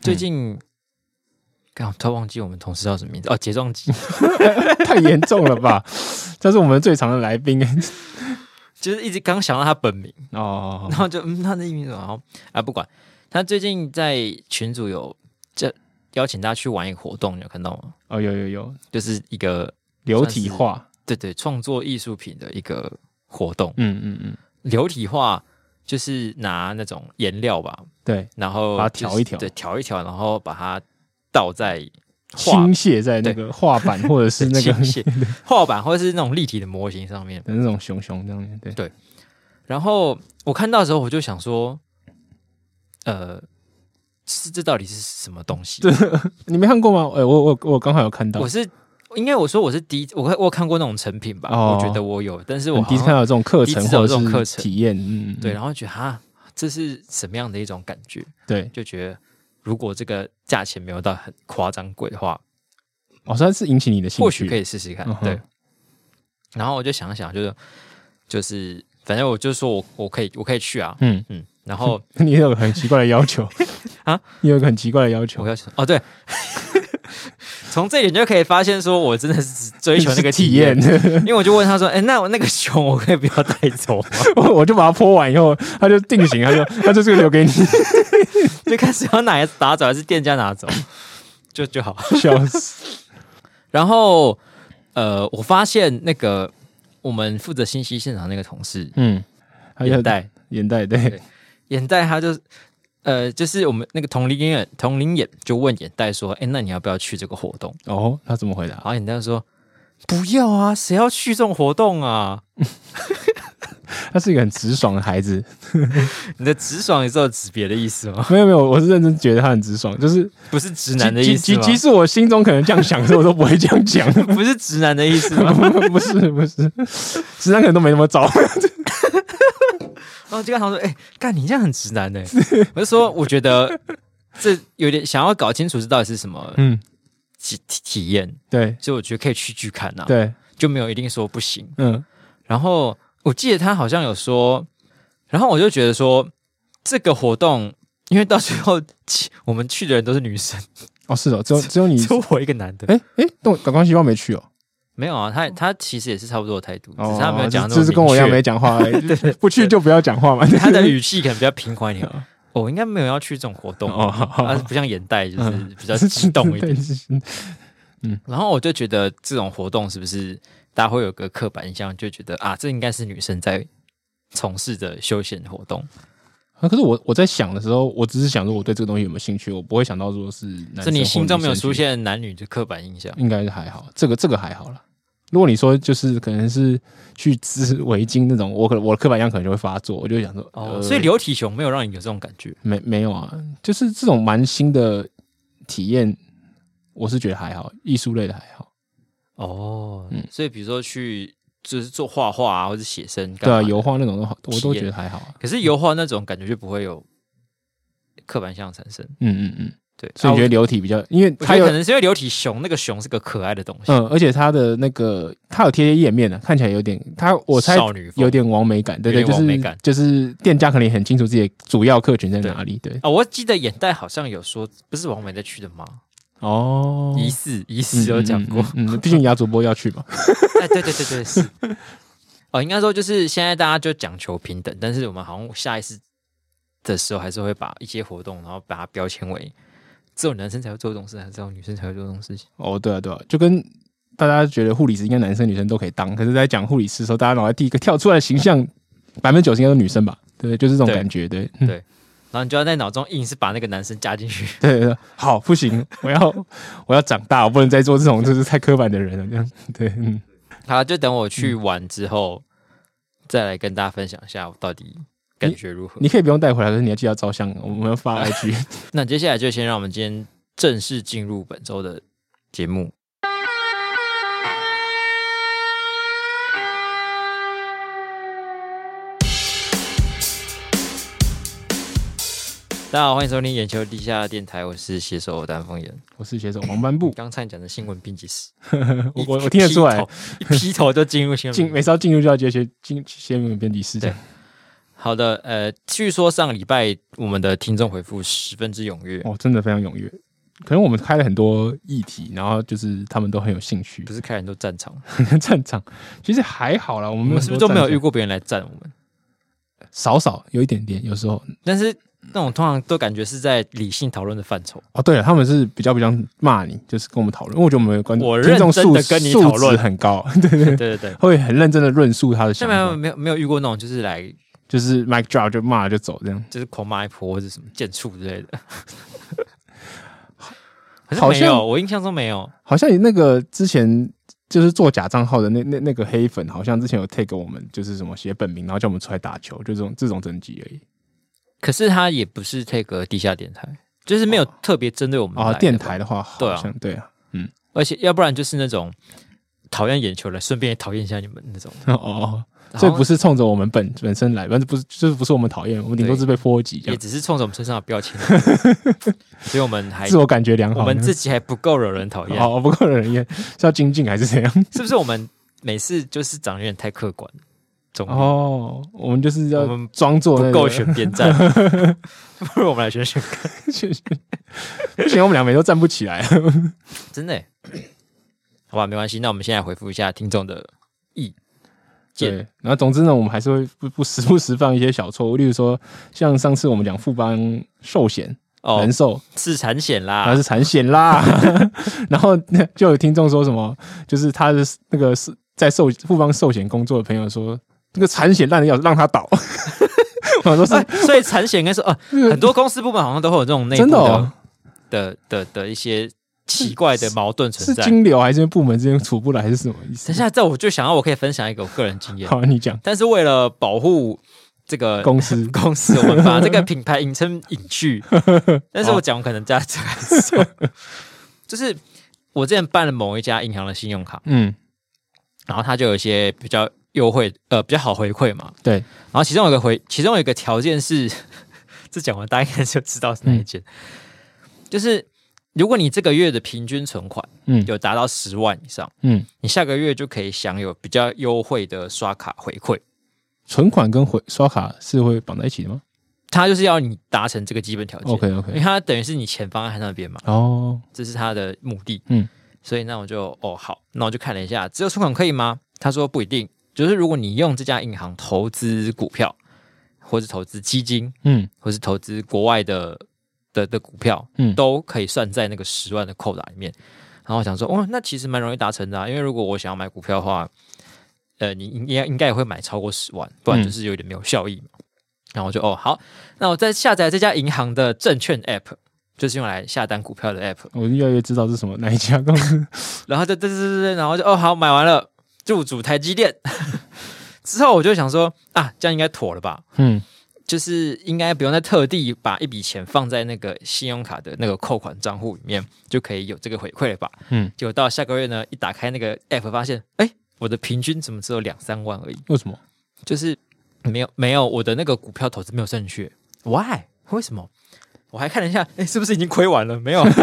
最近刚突然忘记我们同事叫什么名字哦，睫状肌太严重了吧？这是我们最常的来宾， 就是一直刚想到他本名哦， 然后就他的艺名什么，然后不管他最近在群组有邀请大家去玩一个活动，你有看到吗？ 哦，有， 就是一个流体画， 对，创作艺术品的一个活动。流体画就是拿那种颜料吧， 对， 然后把它调一调， 对，调一调，然后把它倒在倾泻在那个画板或者是那个画板或者是那种立体的模型上面的那种熊这样， 对。然后我看到的时候，我就想说，这到底是什么东西？ 你没看过吗？我刚好有看到， 应该我说我是第一，我有看过那种成品吧，我觉得我有，但是我第一次看到这种课程或者是体验， 对，然后觉得这是什么样的一种感觉？ 对， 就觉得如果这个价钱没有到很夸张贵的话， 算是引起你的兴趣， 或许可以试试看。对，然后我就想想，就是反正我就说我可以去啊，然后你有个很奇怪的要求你有个很奇怪的要求， 我要求对。从这一点就可以发现，说我真的是追求那个体验，因为我就问他说：“那我那个熊我可以不要带走吗？” 我就把它泼完以后，他就定型，他就这个留给你， 就看是要拿走还是店家拿走，就好， 笑死。 然后我发现那个我们负责信息现场那个同事，眼袋对，眼袋他就是我们那个同龄眼就问眼袋说：“那你要不要去这个活动？” 哦，他怎么回答？ 然后眼袋说：“不要啊，谁要去这种活动啊？” 他是一个很直爽的孩子。 你的直爽也是有指别的意思吗？ 没有，我是认真觉得他很直爽，就是不是直男的意思吗？ 即使我心中可能这样想，所以我都不会这样讲。 不是直男的意思吗？ 不是，直男可能都没那么早。 然后就跟他说：“干你这样很直男欸。”我就说：“我觉得这有点想要搞清楚这到底是什么体验。” 对， 所以我觉得可以去看啊。 对， 就没有一定说不行。然后我记得他好像有说，然后我就觉得说这个活动，因为到最后我们去的人都是女生。 哦，是哦，只有你， 只有我一个男的。 感光细胞没去哦。 没有啊，他其实也是差不多的态度，只是他没有讲那么明确， 就是跟我一样没讲话而已。对，不去就不要讲话嘛。 他的语气可能比较平缓一点。我应该没有要去这种活动，不像眼袋就是比较激动一点。然后我就觉得这种活动是不是大家会有个刻板印象，就觉得这应该是女生在从事的休闲活动。 可是我在想的时候，我只是想说我对这个东西有没有兴趣，我不会想到说是男生或女生。 是你心中没有出现男女的刻板印象？ 应该是还好，这个还好啦。如果你说就是可能是去织围巾那种，我的刻板印象可能就会发作，我就会想说， 所以流体熊没有让你有这种感觉？ 没有啊，就是这种蛮新的体验，我是觉得还好，艺术类的还好。 所以比如说去就是做画画啊，或者写生， 对啊，油画那种我都觉得还好啊。 可是油画那种感觉就不会有刻板印象产生。对， 所以你觉得流体比较，因为它有可能是因为流体熊那个熊是个可爱的东西， 而且它的那个它有贴页面的，看起来有点我猜有点完美感，对，就是店家可能也很清楚自己的主要客群在哪里，对。 我记得眼袋好像有说，不是王美在去的吗？疑似有讲过， 毕竟牙主播要去嘛。 对是。应该说就是现在大家就讲求平等，但是我们好像下一次的时候还是会把一些活动，然后把它标签为只有男生才会做这种事，还是只有女生才会做这种事情？ 对啊，就跟大家觉得护理师应该男生女生都可以当，可是在讲护理师的时候，大家脑袋第一个跳出来的形象90%应该都是女生吧？对，就是这种感觉，对。 然后你就要在脑中硬是把那个男生加进去。 对，好，不行，我要长大，我不能再做这种就是太刻板的人了。这样，对， 好，就等我去玩之后，再来跟大家分享一下我到底感觉如何。 你可以不用带回来，可是你要记得照相，我们要发 IG。 那接下来就先让我们今天正式进入本周的节目。大家好，欢迎收听眼球地下电台，我是写手丹凤眼， 我是写手黄斑布。 刚才讲的新闻编辑室， 我听得出来， 一劈头就进入新闻， 每次要进入就要接新闻编辑室。对， 好的，据说上个礼拜我们的听众回复十分之踊跃哦，真的非常踊跃。可能我们开了很多议题，然后就是他们都很有兴趣， 不是开很多战场， 战场其实还好啦，我们是不是都没有遇过别人来战我们？ 少有一点点，有时候， 但是那种通常都感觉是在理性讨论的范畴。 哦，对了，他们是比较骂你，就是跟我们讨论，因为我觉得我们的我认真的跟你讨论很高，对，会很认真的论述他的想法。 没有遇过那种就是来就是 mic drop 就骂了就走这样， 就是狂骂一波或者什么贱畜之类的。好像没有，我印象中没有。 好像那个之前就是做假账号的那个黑粉，好像之前有 take 我们，就是什么写本名，然后叫我们出来打球，就这种等级而已。 可是他也不是 take 地下电台，就是没有特别针对我们啊。电台的话，好像对啊， 而且要不然就是那种讨厌眼球的，顺便也讨厌一下你们那种。 哦。所以不是冲着我们本身来，反正不是我们讨厌，我们顶多是被波及， 也只是冲着我们身上的标签，所以我们还自我感觉良好， 我们自己还不够惹人讨厌， 哦，不够惹人厌，是要精进还是怎样？ 是不是我们每次就是长得有点太客观？ 哦，我们就是要装作不够选边站，不如我们来选看， 不行，我们俩每都站不起来， 真的。好吧，没关系，那我们现在回复一下听众的意。 对，然后总之呢，我们还是会不时犯一些小错误，例如说，像上次我们讲富邦寿险人寿是产险啦， 它是产险啦，然后就有听众说什么，就是他的那个是在富邦寿险工作的朋友说，这个产险烂的要让他倒。我说是， 所以产险应该说很多公司部门好像都会有这种内部的一些奇怪的矛盾存在， 是金流还是部门之间处不来，还是什么意思？ 等一下，这我就想到我可以分享一个我个人经验。 好，你讲。 但是为了保护这个公司， 我们把这个品牌引称隐去。但是我讲可能加这个，就是我之前办了某一家银行的信用卡，然后它就有一些比较优惠，比较好回馈嘛。 对。 然后其中有一个条件是，这讲完大家应该就知道是哪一件，就是如果你这个月的平均存款有达到10万以上，你下个月就可以享有比较优惠的刷卡回馈。 存款跟刷卡是会绑在一起的吗？ 它就是要你达成这个基本条件。 OK， 因为它等于是你钱放在那边嘛。 哦， 这是它的目的。所以那我就好，那我就看了一下，只有存款可以吗？他说不一定，就是如果你用这家银行投资股票，或是投资基金，或是投资国外的股票，都可以算在那个10万的扣打里面。然后我想说，那其实蛮容易达成的啊，因为如果我想要买股票的话，你应该也会买超过10万，不然就是有点没有效益嘛。然后我就好，那我再下载这家银行的证券 App， 就是用来下单股票的 App。我越来越知道是什么哪一家公司。 然后对，然后就好，买完了，入主台积电。之后我就想说这样应该妥了吧？就是应该不用再特地把一笔钱放在那个信用卡的那个扣款账户里面，就可以有这个回馈了吧？结果到下个月呢，一打开那个 App 发现，我的平均怎么只有2-3万而已？ 为什么？ 就是没有我的那个股票投资没有正确 ，Why？ 为什么？我还看了一下，是不是已经亏完了？没有，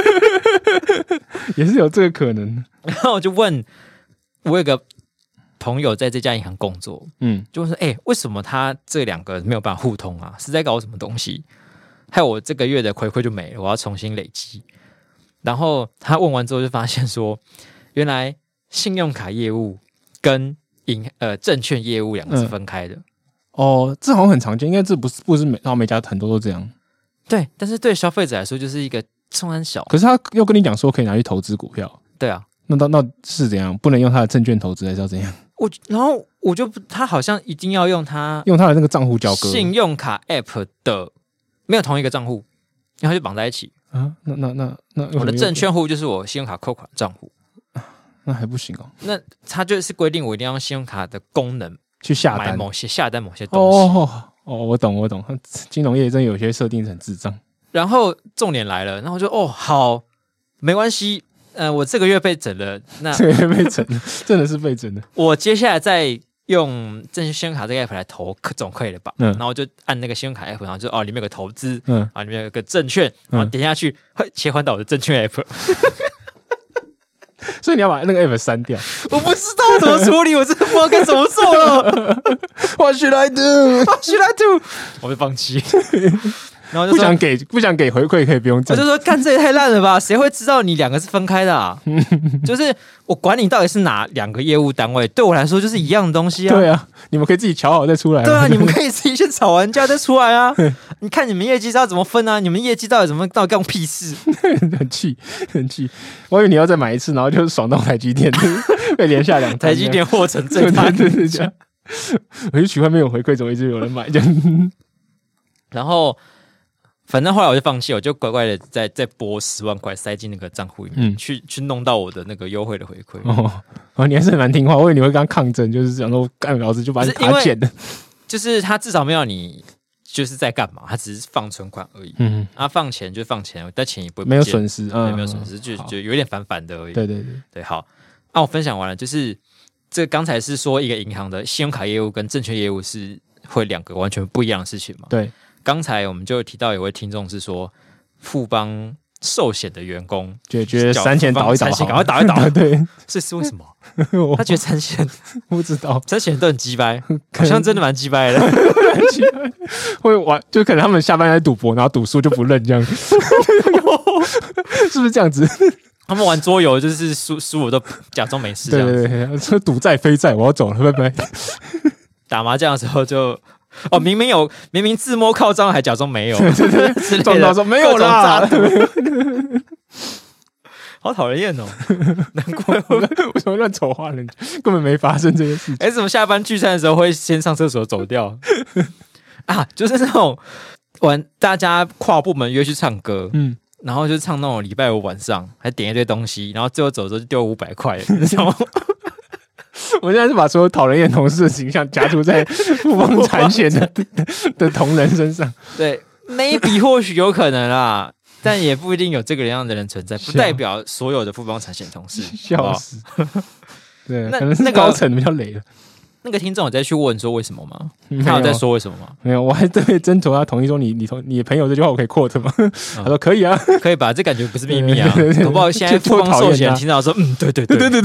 也是有这个可能。 然后我就问，我有个朋友在这家银行工作，就问说，为什么他这2个没有办法互通啊？是在搞什么东西？害我这个月的回馈就没了，我要重新累积。然后他问完之后就发现说，原来信用卡业务跟证券业务2个是分开的。 这好像很常见，应该这不是每家很多都这样。 对，但是对消费者来说就是一个冲很小。 可是他又跟你讲说可以拿去投资股票。 对啊， 那是怎样？不能用他的证券投资还是要怎样？ 然后我就他好像一定要用他的那个账户交割信用卡 App 的，没有同一个账户，然后就绑在一起啊。那我的证券户就是我信用卡扣款账户， 那还不行哦。 那他就是规定我一定要用信用卡的功能去下单某些东西。 我懂，金融业真的有些设定很智障。 然后重点来了，然后我就好，没关系，我这个月被整了，那这个月被整了，真的是被整了。 我接下来再用证券信用卡这个 app 来投，总可以了吧？然后我就按那个信用卡 app， 然后就里面有个投资，里面有个证券，然后点下去，切换到我的证券 app。 所以你要把那个 app 删掉。 我不知道怎么处理，我真的不知道该怎么做了。 What should I do? What should I do? 我会放弃。然后就说不想给回馈可以不用这样。 我就说干这也太烂了吧，谁会知道你两个是分开的啊？就是我管你到底是哪2个业务单位，对我来说就是一样的东西啊。 对啊，你们可以自己瞧好再出来。 对啊，你们可以自己先吵完架再出来啊。你看你们业绩是要怎么分啊？你们业绩到底干我屁事？ 很气。我以为你要再买一次，然后就爽到台积电被连下2台。 台积电获成最大赢家。 我就奇怪没有回馈，怎么一直有人买这样？ 然后。反正后来我就放弃，我就乖乖的再拨10万块塞进那个账户里面，去弄到我的那个优惠的回馈。 哦，你还是蛮听话，我以为你会跟他抗争，就是想说干老子就把你卡剪的。 就是他至少没有你就是在干嘛，他只是放存款而已。他放钱就放钱，但钱也不会没有损失， 没有损失，就有点烦的而已。 对， 好，我分享完了，就是这刚才是说一个银行的信用卡业务跟证券业务是会2个完全不一样的事情嘛？ 对。 刚才我们就提到有位听众是说，富邦寿险的员工觉得3险倒一倒， 赶快倒一倒。 对， 这是为什么？他觉得3险不知道 ，3险都很鸡掰，好像真的蛮鸡掰的。 会玩，就可能他们下班在赌博，然后赌输就不认这样，是不是这样子？ 他们玩桌游就是输我都假装没事。 对，说赌债非债，我要走了，拜拜。 打麻将的时候就。明明自摸靠章，还假装没有， 装到说没有啦， 好讨人厌哦！难怪为什么乱丑化人家，根本没发生这些事情。 怎么下班聚餐的时候会先上厕所走掉啊？就是那种大家跨部门约去唱歌，然后就唱那种礼拜5晚上，还点一堆东西，然后最后走的时候就丢500块，你知道吗？ 我现在是把所有讨人厌同事的形象加注在富邦产险的同仁身上。 对 ，maybe 或许有可能啦，但也不一定有这个样的人存在，不代表所有的富邦产险同事。 笑死！对，可能是高层比较累了。 那个听众有在去问说为什么吗？他有在说为什么吗？ 没有，我还特别征求他同意说你的朋友这句话我可以 quote 吗？他说可以啊， 可以吧？这感觉不是秘密啊，搞不好现在富邦寿险听到说对。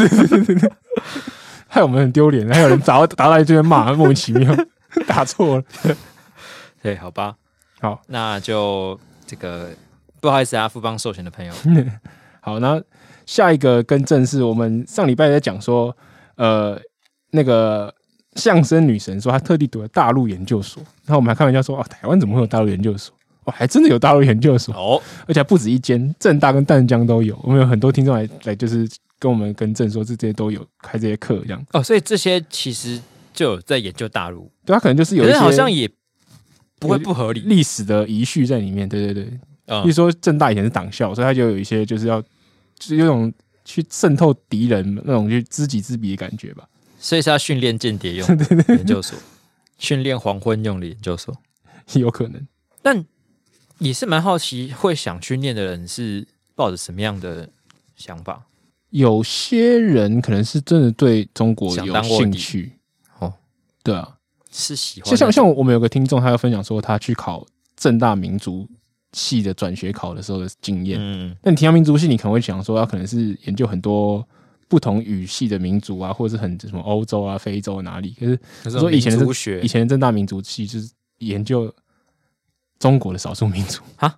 害我们很丢脸，还有人打来这边骂，莫名其妙打错了。 对，好吧， 好， 那就这个不好意思啊，富邦寿险的朋友。 好，那下一个更正是我们上礼拜在讲说，那个相声女神说她特地读了大陆研究所，然后我们还开玩笑说台湾怎么会有大陆研究所？还真的有大陆研究所哦，而且还不止一间，政大跟淡江都有。我们有很多听众来就是跟我们更正说这些都有开这些课这样。 所以这些其实就有在研究大陆， 对，他可能就是有一些， 可是好像也不会不合理历史的遗绪在里面。对，比如说政大以前是党校，所以他就有一些就是有种去渗透敌人那种去知己知彼的感觉吧。 所以是要训练间谍用的研究所，训练黄昏用的研究所， 有可能。 但也是蛮好奇，会想去念的人是抱着什么样的想法？ 有些人可能是真的对中国有兴趣，对啊， 是喜欢。 像我们有个听众，他要分享说他去考政大民族系的转学考的时候的经验。但你提到民族系，你可能会想说，他可能是研究很多不同语系的民族啊，或者是很什么欧洲啊、非洲哪里。可是说以前的政大民族系就是研究中国的少数民族啊。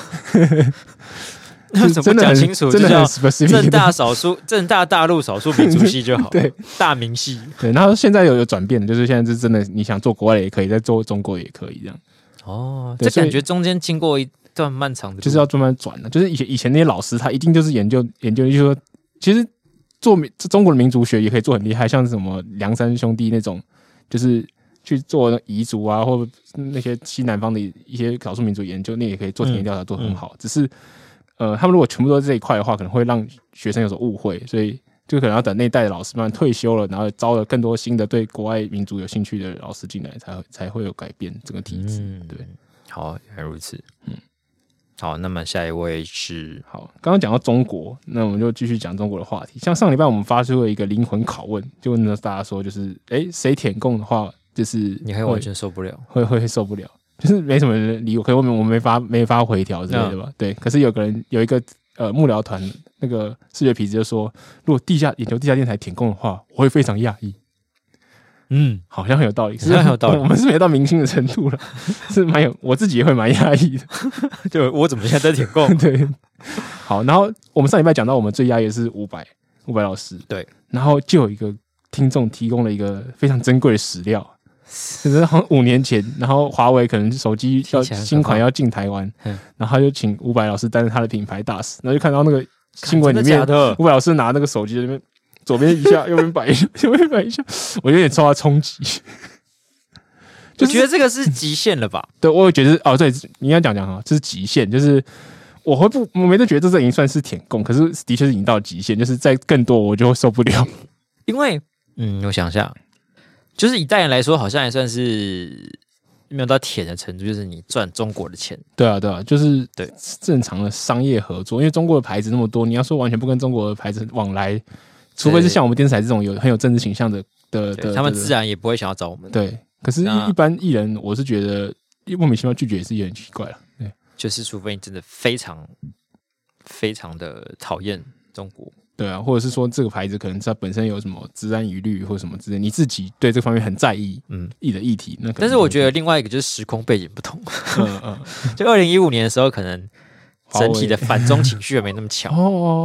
怎么讲清楚？ 真的很 specific。 政大大陆少数民族系就好， 对， 大民系。 对，然后现在有转变，就是现在是真的，你想做国外的也可以，在做中国也可以这样。 这感觉中间经过一段漫长的路， 就是要慢慢转的。就是以前那些老师，他一定就是研究，就是说，其实做中国的民族学也可以做很厉害，像是什么梁山兄弟那种，就是去做彝族啊，或那些西南方的一些少数民族研究，那也可以做田野调查，做得很好。只是他们如果全部都在这一块的话，可能会让学生有所误会，所以就可能要等那一代的老师慢慢退休了，然后招了更多新的对国外民族有兴趣的老师进来，才会有改变整个体制。对， 好，原来如此。好，那么下一位是好，刚刚讲到中国，那我们就继续讲中国的话题。像上礼拜我们发出了一个灵魂拷问，就问大家说，就是谁舔共的话，就是你会完全受不了， 会受不了。就是没什么人理我，可能我没发回条之类的吧。对，可是有一个幕僚团那个视觉痞子就说，如果眼球地下电台舔共的话，我会非常讶异。好像很有道理， 好像很有道理。 我们是没到明星的程度了，是我自己也会蛮讶异的。 就我怎么现在在舔共？ 对，好，然后我们上礼拜讲到，我们最讶异的是伍佰老师， 对， 然后就有一个听众提供了一个非常珍贵的史料，就是好像5年前，然后华为可能手机新款要进台湾，然后他就请伍佰老师担任他的品牌大使，然后就看到那个新闻里面，伍佰老师拿那个手机在那边。左边一下，右边摆一下，右边摆一下，我有点受他冲击。 就觉得这个是极限了吧？ 对，我也觉得哦，对，你应该讲哈，这是极限，就是我没得觉得这已经算是舔共，可是的确是已经到极限，就是再更多我就会受不了。 因为我想一下，就是以代言来说，好像还算是没有到舔的程度，就是你赚中国的钱。对啊，就是对正常的商业合作，因为中国的牌子那么多，你要说完全不跟中国的牌子往来。除非是像我们电视台这种很有政治倾向的， 他们自然也不会想要找我们。 对，可是一般艺人，我是觉得莫名其妙拒绝也是有点奇怪了。对， 就是除非你真的非常非常的讨厌中国， 对啊，或者是说这个牌子可能它本身有什么治安疑虑或什么之类，你自己对这方面很在意，的议题。那但是我觉得另外一个就是时空背景不同。就2015年的时候，可能整体的反中情绪也没那么强。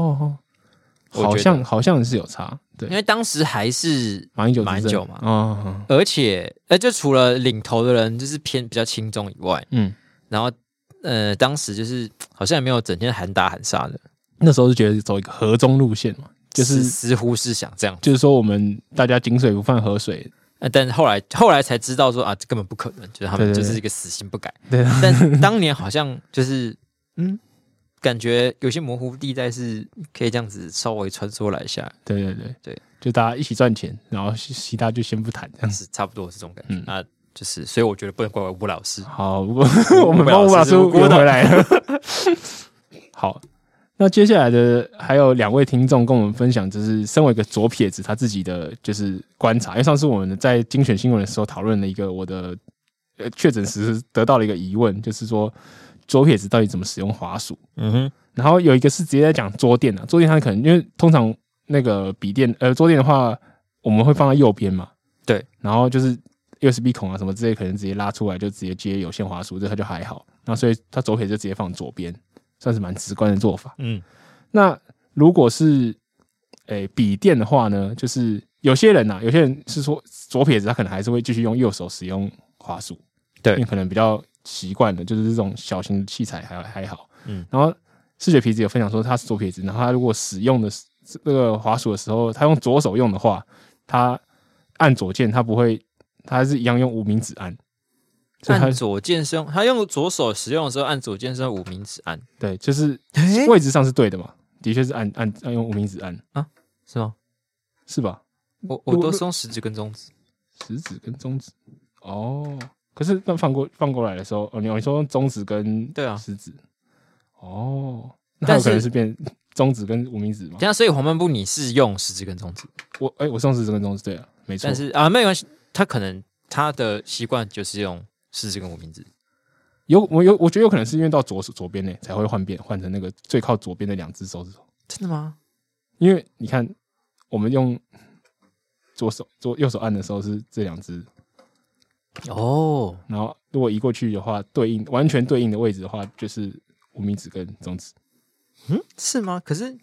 好像是有差，对， 因为当时还是马英九嘛，而且就除了领头的人就是比较轻重以外，然后当时就是好像也没有整天喊打喊杀的， 那时候是觉得走一个和中路线嘛，就是似乎是想这样， 就是说我们大家井水不犯河水， 但后来才知道说啊，这根本不可能，就是他们就是一个死心不改，对，但当年好像就是感觉有些模糊地带是可以这样子稍微穿梭来一下， 对，就大家一起赚钱，然后其他就先不谈，这样子差不多是这种感觉。那就是所以我觉得不能怪伍老师。 好，我们帮伍老师圆回来了。好，那接下来的还有2位听众跟我们分享，就是身为一个左撇子他自己的就是观察。因为上次我们在精选新闻的时候讨论了一个我的确诊时得到了一个疑问，就是说。左撇子到底怎么使用滑鼠？然后有一个是直接在讲桌垫啊，桌垫它可能因为通常那个笔电桌垫的话，我们会放在右边嘛， 对， 然后就是 USB 孔啊什么之类，可能直接拉出来就直接接有线滑鼠，这它就还好。那所以它左撇子就直接放左边，算是蛮直观的做法。那如果是笔电的话呢，就是有些人是说左撇子他可能还是会继续用右手使用滑鼠，对，因为可能比较。习惯的就是这种小型器材还好，然后视觉痞子有分享说他是左撇子，然后他如果使用的这个滑鼠的时候，他用左手用的话，他按左键他不会，他还是一样用无名指按。 按左键是用他用左手使用的时候按左键是用无名指按， 对，就是位置上是对的嘛，的确是按用无名指按啊，是吗？ 是吧？ 我都是用食指跟中指， 食指跟中指哦。可是那放过来的时候，你说用中指跟食指，那有可能是变中指跟无名指嘛？ 这样，所以黄斑部你是用食指跟中指？ 我是用食指跟中指，对啊，没错。 但是没关系，他可能他的习惯就是用食指跟无名指。 我觉得有可能是因为到左边呢才会换成那个最靠左边的2只手指头。 真的吗？ 因为你看，我们用右手按的时候是这2只。然后如果移过去的话，完全对应的位置的话，就是无名指跟中指。 是吗？可是，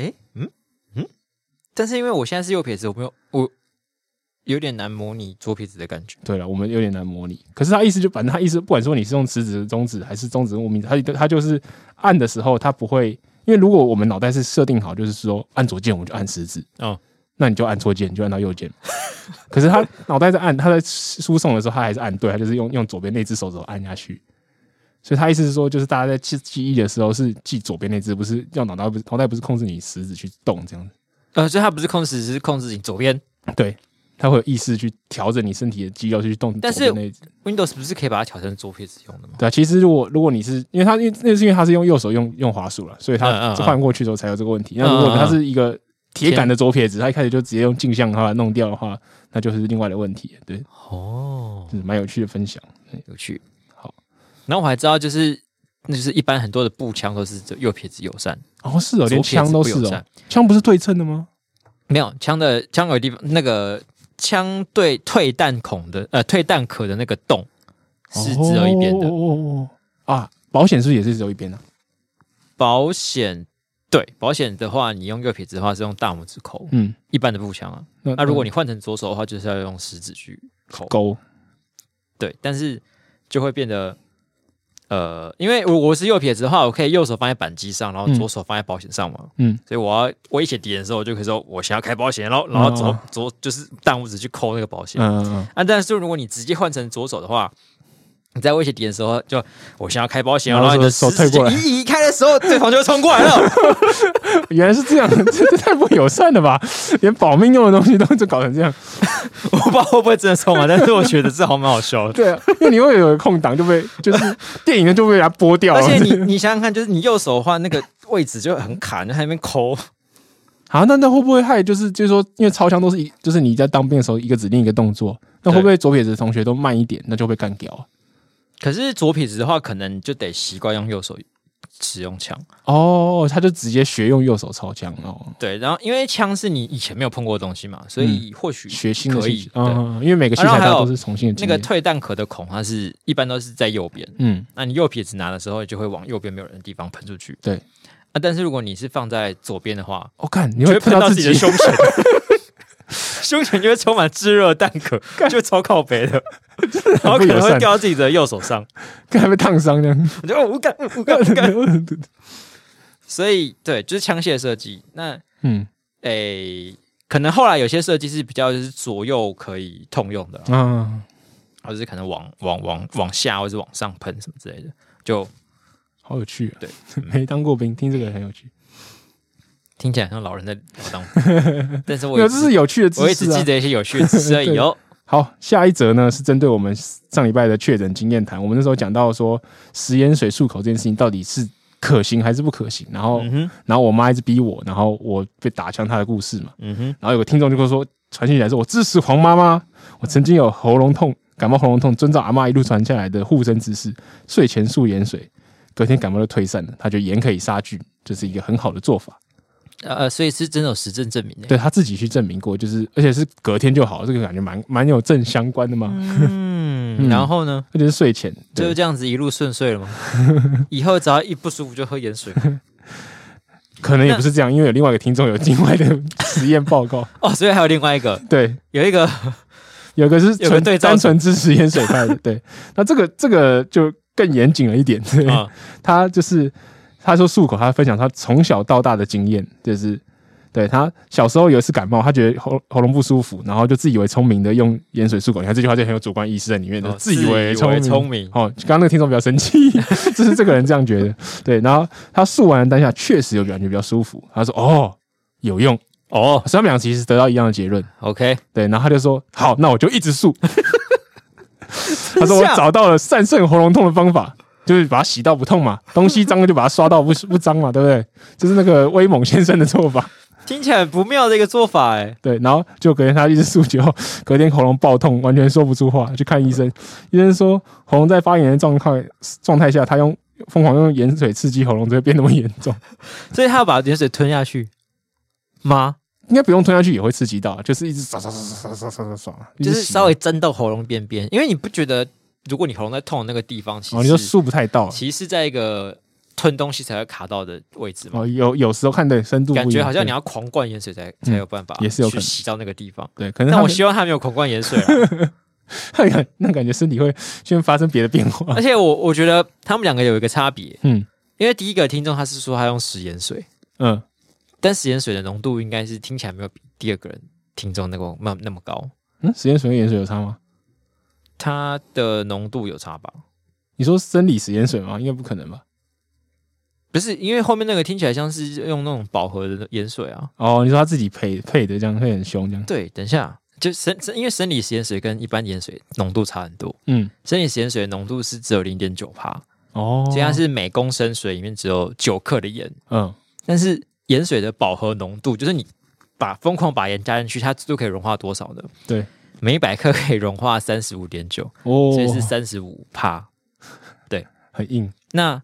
但是因为我现在是右撇子，我有点难模拟左撇子的感觉。 对了，我们有点难模拟。可是他意思反正他意思，不管说你是用食指、中指还是中指跟无名指，他就是按的时候，他不会，因为如果我们脑袋是设定好，就是说按左键我们就按食指，那你就按错键，你就按到右键。可是他脑袋在按，他在输送的时候，他还是按对，他就是用左边那只手指头按下去。所以他意思是说，就是大家在记忆的时候是记左边那只，不是要脑袋不是控制你食指去动这样子。 所以他不是控制食指，是控制你左边。 对，他会有意识去调整你身体的肌肉去动左边那一只。 但是 Windows 不是可以把它调成左撇子用的吗？ 对啊，其实如果你是因为那是因为他是用右手用滑鼠了，所以他换过去的时候才有这个问题。那如果他是一个铁杆的左撇子，他一开始就直接用镜像把它弄掉的话，那就是另外的问题。对，就是蛮有趣的分享， 有趣。好，然后我还知道，就是那就是一般很多的步枪都是右撇子友善。 哦，是哦，连枪都是哦，枪不是对称的吗？ 没有，枪有地方那个枪对退弹孔的退弹壳的那个洞是只有一边的。 啊，保险是不是也是只有一边的？ 保险的话，你用右撇子的话是用大拇指抠，一般的步枪啊。那如果你换成左手的话，就是要用食指去勾。对，但是就会变得因为我是右撇子的话，我可以右手放在扳机上，然后左手放在保险上嘛。所以我要威胁敌人的时候，我就可以说我想要开保险，然后左就是大拇指去抠那个保险。但是如果你直接换成左手的话，你在威胁敌人的时候，就我想要开保险，然后你的手退过来，一开的时候，对方就会冲过来了。 原来是这样，这太不友善了吧？连保命用的东西都搞成这样， 我不知道会不会真的冲啊？但是我觉得这好蛮好笑的。 对啊，因为你会有个空档，就是电影就被它播掉了。 而且你想想看，就是你右手的话，那个位置就很卡，就在那边抠。 好，那会不会害？就是说，因为超枪都是就是你在当兵的时候一个指令一个动作，那会不会左撇子的同学都慢一点，那就被干掉啊？ 可是左撇子的话，可能就得习惯用右手使用枪哦，他就直接学用右手操枪哦。 对，然后因为枪是你以前没有碰过的东西嘛，所以或许学新的可以。 因为每个器材都是重新的。 那个退弹壳的孔，它是一般都是在右边。那你右撇子拿的时候，就会往右边没有人的地方喷出去。 对， 但是如果你是放在左边的话， 看你会喷到自己的胸前。胸前就会充满炙热弹壳，就超靠北的，然后可能会掉到自己的右手上， 还被烫伤这样。 我就无感。所以对，就是枪械设计。那可能后来有些设计是比较就是左右可以通用的，或者是可能往下或者是往上喷什么之类的，就好有趣。 对， 没当过兵，听这个很有趣。 听起来像老人在当兵，但是这是有趣的知识， 我一直记得一些有趣的知识而已哦。 好，下一则呢是针对我们上礼拜的确诊经验谈。我们那时候讲到说食盐水漱口这件事情到底是可行还是不可行，然后我妈一直逼我，然后我被打枪她的故事嘛。然后有个听众就跟我说传讯来说，我支持黄妈妈，我曾经有喉咙痛，感冒喉咙痛，遵照阿嬷一路传下来的护身知识，睡前漱盐水，隔天感冒就退散了。她觉得盐可以杀菌，这是一个很好的做法。 所以是真的有实证证明的， 对他自己去证明过，就是而且是隔天就好，这个感觉蛮有正相关的嘛。 然后呢， 而且是睡前， 就是这样子一路顺遂了吗？以后只要一不舒服就喝盐水， 可能也不是这样，因为有另外一个听众有另外的实验报告哦，所以还有另外一个， 对， 有一个是单纯支持盐水派的，对，那这个就更严谨了一点，对，他就是。他说漱口，他分享他从小到大的经验，就是对他小时候有一次感冒，他觉得喉咙不舒服，然后就自以为聪明的用盐水漱口。你看这句话就很有主观意识在里面的，自以为聪明。哦，刚刚那个听众比较生气，这是这个人这样觉得。对，然后他漱完的当下确实有感觉比较舒服。他说：“哦，有用哦。”所以他们俩其实得到一样的结论。 OK， 对，然后他就说：“好，那我就一直漱。”他说：“我找到了战胜喉咙痛的方法。”就是把它洗到不痛嘛，东西脏了就把它刷到不脏嘛，对不对？就是那个威猛先生的做法， 听起来很不妙的一个做法哎。 对，然后就隔天他一直漱酒，隔天喉咙爆痛，完全说不出话，去看医生。医生说喉咙在发炎的状态下，他疯狂用盐水刺激喉咙，就会变那么严重。 所以他要把盐水吞下去吗？ 应该不用吞下去也会刺激到，就是一直刷， 就是稍微蒸到喉咙边边，因为你不觉得？如果你喉咙在痛的那个地方，其实你就漱不太到， 其实是在一个吞东西才会卡到的位置嘛。 有时候看的深度不一样， 感觉好像你要狂灌盐水才有办法， 也是有可能去洗到那个地方。 对，可能但我希望他没有狂灌盐水啦。 那感觉身体会先发生别的变化。 而且我觉得他们两个有一个差别，因为第一个听众他是说他用食盐水，但食盐水的浓度应该是听起来没有比第二个人听众那么高。 食盐水跟盐水有差吗？ 它的浓度有差吧？ 你说生理食盐水吗？应该不可能吧？ 不是，因为后面那个听起来像是用那种饱和的盐水啊。 哦，你说他自己配的，这样会很凶，这样。 对，等一下，就因为生理食盐水跟一般盐水浓度差很多。生理食盐水的浓度是只有 0.9%， 所以它是每公升水里面只有9克的盐。但是盐水的饱和浓度，就是你疯狂把盐加进去，它就可以融化多少呢？ 对。 每100克可以融化 35.9， 所以是 35%， 对， 很硬。 那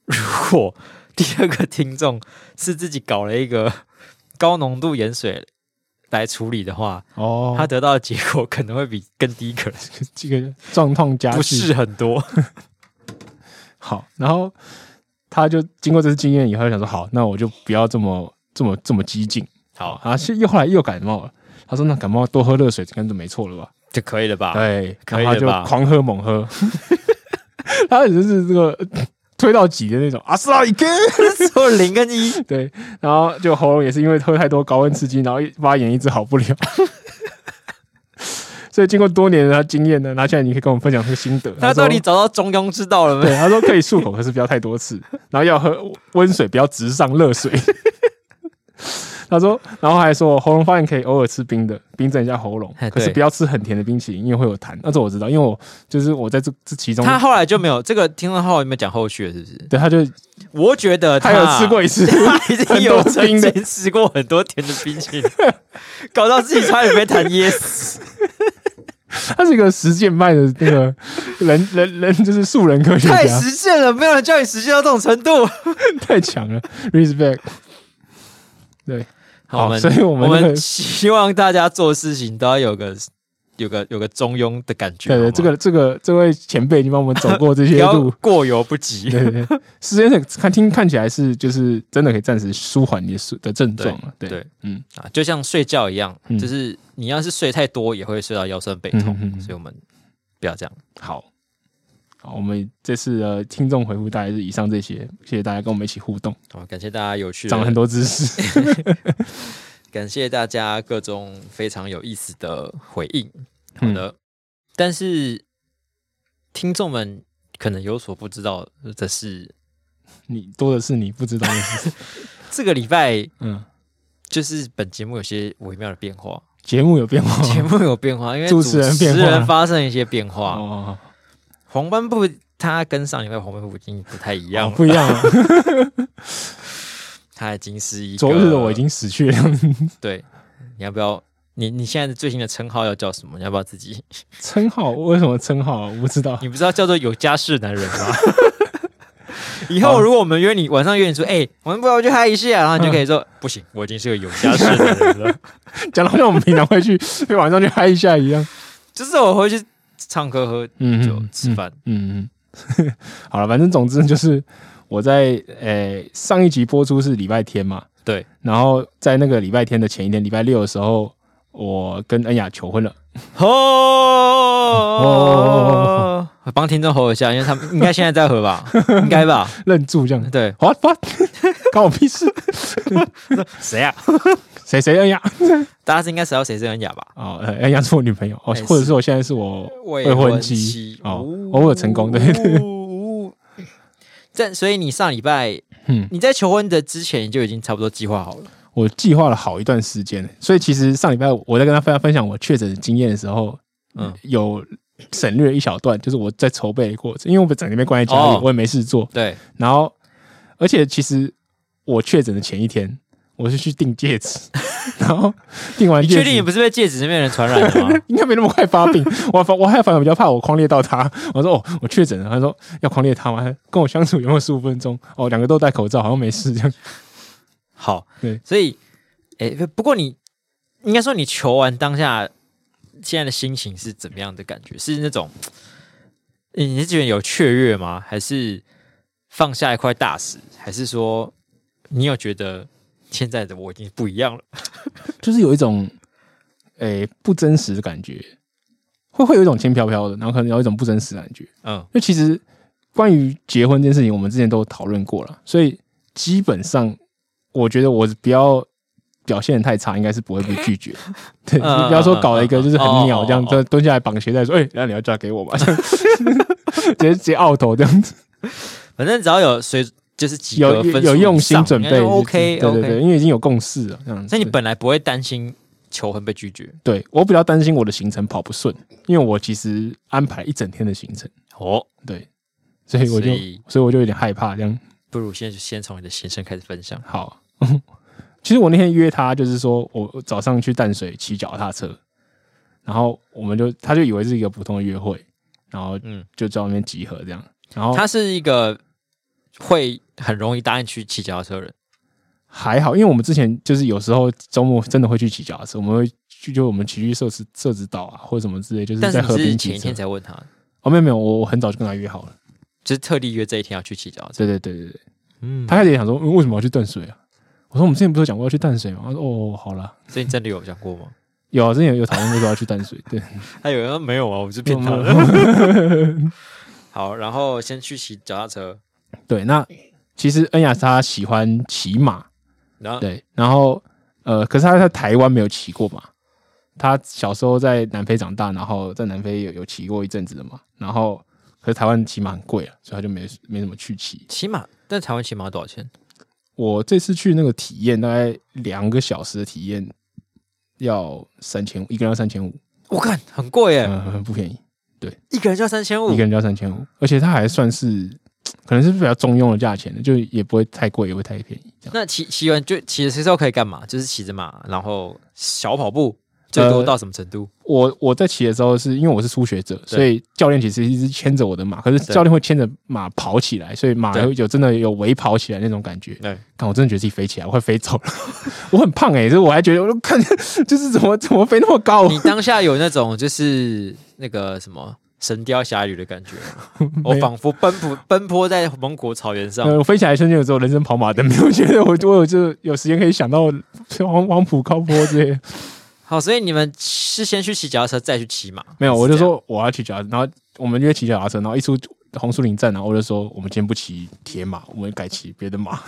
如果第二个听众是自己搞了一个高浓度盐水来处理的话，他得到的结果可能会比跟第一个人这个状况加剧不是很多。 好，然后他就经过这次经验以后，就想说好，那我就不要这么激进。 好啊，后来又感冒了。他说：“那感冒多喝热水，应该就没错了吧？ 就可以了吧？ 对， 可以了吧？ 然后他就狂喝猛喝，他只是这个推到几的那种。阿斯拉里根， 只有0跟1。 对，然后就喉咙也是因为喝太多高温刺激，然后发炎一直好不了。所以经过多年的他经验呢，拿起来你可以跟我们分享这个心得。 他到底找到中庸之道了没？ 对，他说可以漱口，可是不要太多次，然后要喝温水，不要直上热水。”他说，然后还说喉咙发炎可以偶尔吃冰的，冰镇一下喉咙，可是不要吃很甜的冰淇淋，因为会有痰。那这我知道，因为我在这其中。 他后来就没有这个，听说后来没有讲后续了，是不是？ 对，他就我觉得他有吃过一次， 他一定有曾经吃过很多甜的冰淇淋，搞到自己差点被痰噎死。 他是一个实践派的那个人，就是素人科学家， 太实践了，没有人叫你实践到这种程度， 太强了 ，respect。对。 好， 所以我们希望大家做事情都要有个中庸的感觉。 对对，这位前辈已经帮我们走过这些路， 过犹不及。 对对，时间看起来是就是真的可以暂时舒缓你的症状了。对， 就像睡觉一样，就是你要是睡太多也会睡到腰酸背痛，所以我们不要这样。 好，我们这次的听众回复大概是以上这些，谢谢大家跟我们一起互动。 好，感谢大家有趣， 长了很多知识。 感谢大家各种非常有意思的回应。好的，但是听众们可能有所不知道的是， 你多的是你不知道的事。 这个礼拜，就是本节目有些微妙的变化。 节目有变化，因为主持人发生一些变化。黄斑部他跟上礼拜黄斑部已经不太一样了， 不一样了。 他已经是一个昨日的我已经死去了。 对，你要不要？你现在的最新的称号要叫什么？你要不要自己称号？为什么称号？我不知道。 你不知道叫做有家室男人吗？以后如果我们晚上约你说，我们不要去嗨一下，然后你就可以说，不行，我已经是个有家室的人了。 讲的好像我们平常会晚上去嗨一下一样。 就是我回去唱歌、喝酒、吃饭。 好了，反正总之就是我在上一集播出是礼拜天嘛， 对， 然后在那个礼拜天的前一天，礼拜六的时候，我跟恩雅求婚了。 我帮听众吼一下，因为他们应该现在在喝吧，应该吧， 愣住这样。 对 ，what， 关我屁事。 谁啊？ 谁恩雅？ 大家应该知道谁是恩雅吧？ 恩雅是我女朋友，或者是我现在是我未婚妻。偶尔成功，对。 所以你上礼拜，你在求婚的之前就已经差不多计划好了。 我计划了好一段时间，所以其实上礼拜我在跟他分享我确诊的经验的时候，有省略一小段，就是我在筹备的过程，因为我整天被关在家里，我也没事做。 对， 然后而且其实我确诊的前一天，我是去订戒指，然后订完戒指， 你确定你不是被戒指那边人传染的吗？ 应该没那么快发病。我还反而比较怕我匡列到他。我说我确诊了，他说要匡列他吗？跟我相处有没有15分钟？两个都戴口罩，好像没事这样。 好， 对， 所以，不过你应该说你求完当下，现在的心情是怎么样的感觉？是那种你是觉得有雀跃吗？还是放下一块大石？还是说你有觉得现在的我已经不一样了？ 就是有一种不真实的感觉，会有一种轻飘飘的，然后可能有一种不真实的感觉。因为其实关于结婚这件事情，我们之前都讨论过了，所以基本上。我觉得我不要表现得太差，应该是不会被拒绝。对，你不要说搞了一个就是很鸟这样，蹲下来绑鞋带说：“那你要嫁给我吧。”直接out头这样子。 反正只要有就是几个分数有用心准备 ，OK， 对，因为已经有共识了这样子。 所以你本来不会担心求婚被拒绝？ 对，我比较担心我的行程跑不顺，因为我其实安排一整天的行程。对，所以我就有点害怕这样。 不如先从你的行程开始分享。 好。其实我那天约他，就是说我早上去淡水骑脚踏车，然后他就以为是一个普通的约会，然后就在那边集合这样。然后他是一个会很容易答应去骑脚踏车的人？ 还好，因为我们之前就是有时候周末真的会去骑脚踏车，我们会去就我们骑去社子岛啊，或者什么之类，就是在河边骑车。但是你是前一天才问他？ 哦，没有，我很早就跟他约好了， 就是特地约这一天要去骑脚踏车。 对，他开始也想说，为什么要去淡水啊？我说我们之前不是讲过要去淡水吗？他说哦，好啦。 所以你真的有讲过吗？ 有，之前有讨论过说要去淡水。对， 他有人说没有啊，我就骗他的。好，然后先去骑脚踏车。 对，那其实恩雅她喜欢骑马。对，然后可是他在台湾没有骑过马，他小时候在南非长大，然后在南非有骑过一阵子的马，然后可是台湾骑马很贵啊，所以他就没怎么去骑。 骑马，但台湾骑马多少钱？ 我这次去那个体验，大概2个小时的体验要3500，一个人要3500。 我看很贵耶， 不便宜。对， 一个人就要3500， 一个人就要3500，而且他还算是。可能是比较中庸的价钱的，就也不会太贵，也不会太便宜。 那骑完就骑的时候可以干嘛？就是骑着马，然后小跑步，最多到什么程度？ 我在骑的时候是因为我是初学者，所以教练其实一直牵着我的马，可是教练会牵着马跑起来，所以马有真的有微跑起来那种感觉。对，看我真的觉得自己飞起来，我快飞走了。我很胖所以我还觉得我看就是怎么飞那么高。 你当下有那种就是那个什么？神雕侠侣的感觉，我仿佛奔波在蒙古草原上。 我飞起来瞬间有时候人生跑马灯，没有觉得我有时间可以想到黄埔高坡之类的。 好，所以你们是先去骑脚踏车，再去骑马？ 没有，我就说我要骑脚踏车，然后我们约骑脚踏车，然后一出红树林站，然后我就说我们今天不骑铁马，我们改骑别的马。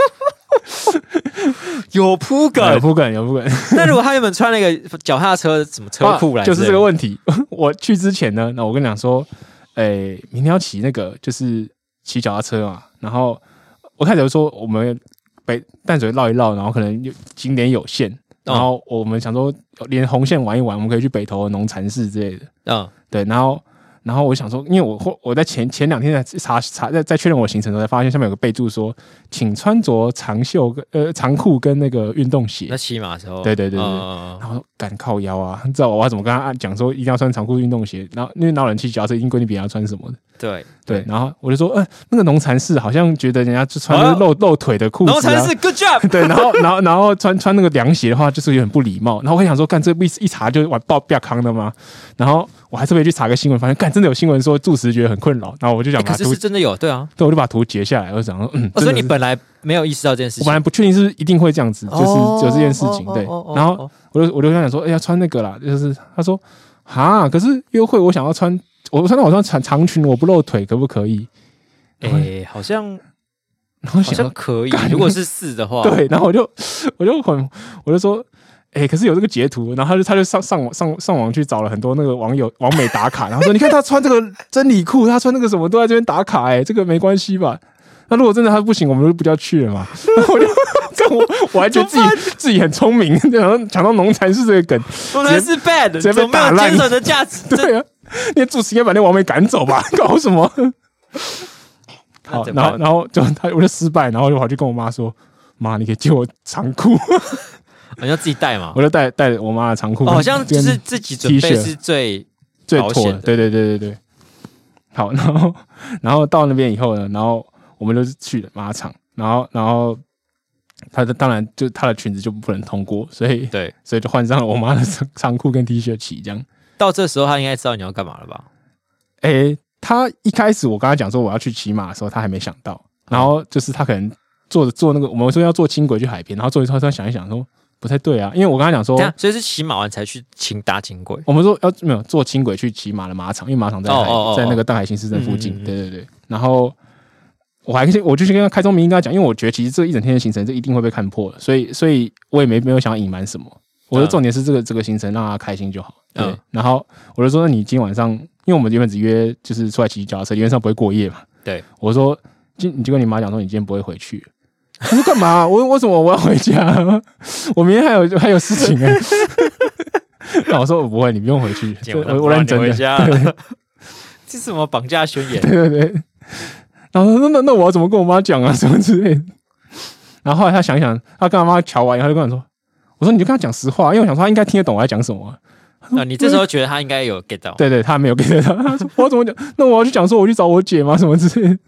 有铺梗。 那如果他原本穿那个脚踏车什么车裤来， 就是这个问题。我去之前呢，那我跟你讲说，明天要骑那个就是骑脚踏车嘛。然后我开始就说我们淡水绕一绕，然后可能景点有限，然后我们想说连红线玩一玩，我们可以去北投的农禅寺之类的。对，然后我想说，因为我在前2天在确认我的行程的时候，才发现下面有个备注说，请穿着长裤跟那个运动鞋。 那骑马的时候， 对。然后赶靠腰啊，知道我要怎么跟他讲说一定要穿长裤运动鞋，然后因为哪有人骑脚踏车一定规定别人要穿什么的。对，然后我就说，那个农禅寺好像觉得人家就穿露腿的裤子。 农禅寺 ，good job。 对，然后穿那个凉鞋的话，就是有点不礼貌。然后我想说，干这一查就玩爆变康的吗？然后我还特别去查个新闻，发现干真的有新闻说住持觉得很困扰。然后我就想把图， 可是真的有，对啊， 对，我就把图截下来，我想说， 所以你本来没有意识到这件事情， 我本来不确定是一定会这样子，就是有这件事情，对。然后我就跟他讲说，要穿那个啦，就是他说可是约会我想要穿。我穿长裙，我不露腿，可不可以？ 好像可以。如果是4的话， 对。然后我就说，可是有这个截图，然后他就上网去找了很多那个网美打卡，然后说，你看他穿这个真理裤，他穿那个什么都在这边打卡，这个没关系吧？那如果真的他不行，我们就不叫去了嘛。然后我还觉得自己很聪明，然后抢到农禅寺这个梗， 农禅寺 bad， 直接被打烂， 精神的价值。 对啊。你主持应该把那网美赶走吧？搞什么？好，然后我就失败，然后我就跑去跟我妈说：“妈，你可以借我长裤。” 你要自己带嘛？ 我就带我妈的长裤， 好像就是自己准备是最保险的。 对。好，然后到那边以后呢，然后我们就去了马场，然后当然就她的裙子就不能通过，所以就换上了我妈的长裤跟 T 恤骑这样。 到这时候，他应该知道你要干嘛了吧？ 他一开始我跟他讲说我要去骑马的时候，他还没想到。然后就是他可能坐那个，我们说要坐轻轨去海边，然后坐一坐，他想一想说不太对啊，因为我跟他讲说， 所以是骑马完才去搭轻轨。 我们说没有坐轻轨去骑马的马场，因为马场在那个淡海新市镇附近。对。然后我就去跟他开宗明义跟他讲，因为我觉得其实这一整天的行程这一定会被看破了，所以我也没有想要隐瞒什么。我的重点是这个行程让他开心就好。对，然后我就说，那你今天晚上，因为我们原本只约就是出来骑脚踏车，理论上不会过夜嘛。对，我说你就跟你妈讲说，你今天不会回去。他说干嘛？为什么我要回家？我明天还有事情那我说我不会，你不用回去，我认真的。 这是什么绑架宣言？ 对。然后说那我要怎么跟我妈讲啊？什么之类的。然后后来他想一想，他跟他妈瞧完以后，他就跟我说。我说你就跟他讲实话，因为我想说他应该听得懂我在讲什么。 你这时候觉得他应该有 get 到？ 对，他没有 get 到。他说我怎么讲？那我要去讲说我去找我姐吗？什么之类的。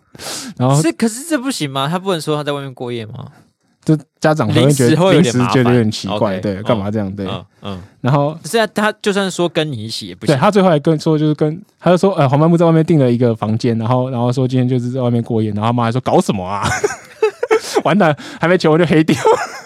然后可是这不行吗？他不能说他在外面过夜吗？ 就家长可能觉得临时觉得有点奇怪， OK， 对，干嘛这样？对，然后现在他就算说跟你一起也不行。 对他最后还说就是他就说黄斑部在外面订了一个房间，然后说今天就是在外面过夜，然后他妈还说搞什么啊？完蛋，还没求婚就黑掉。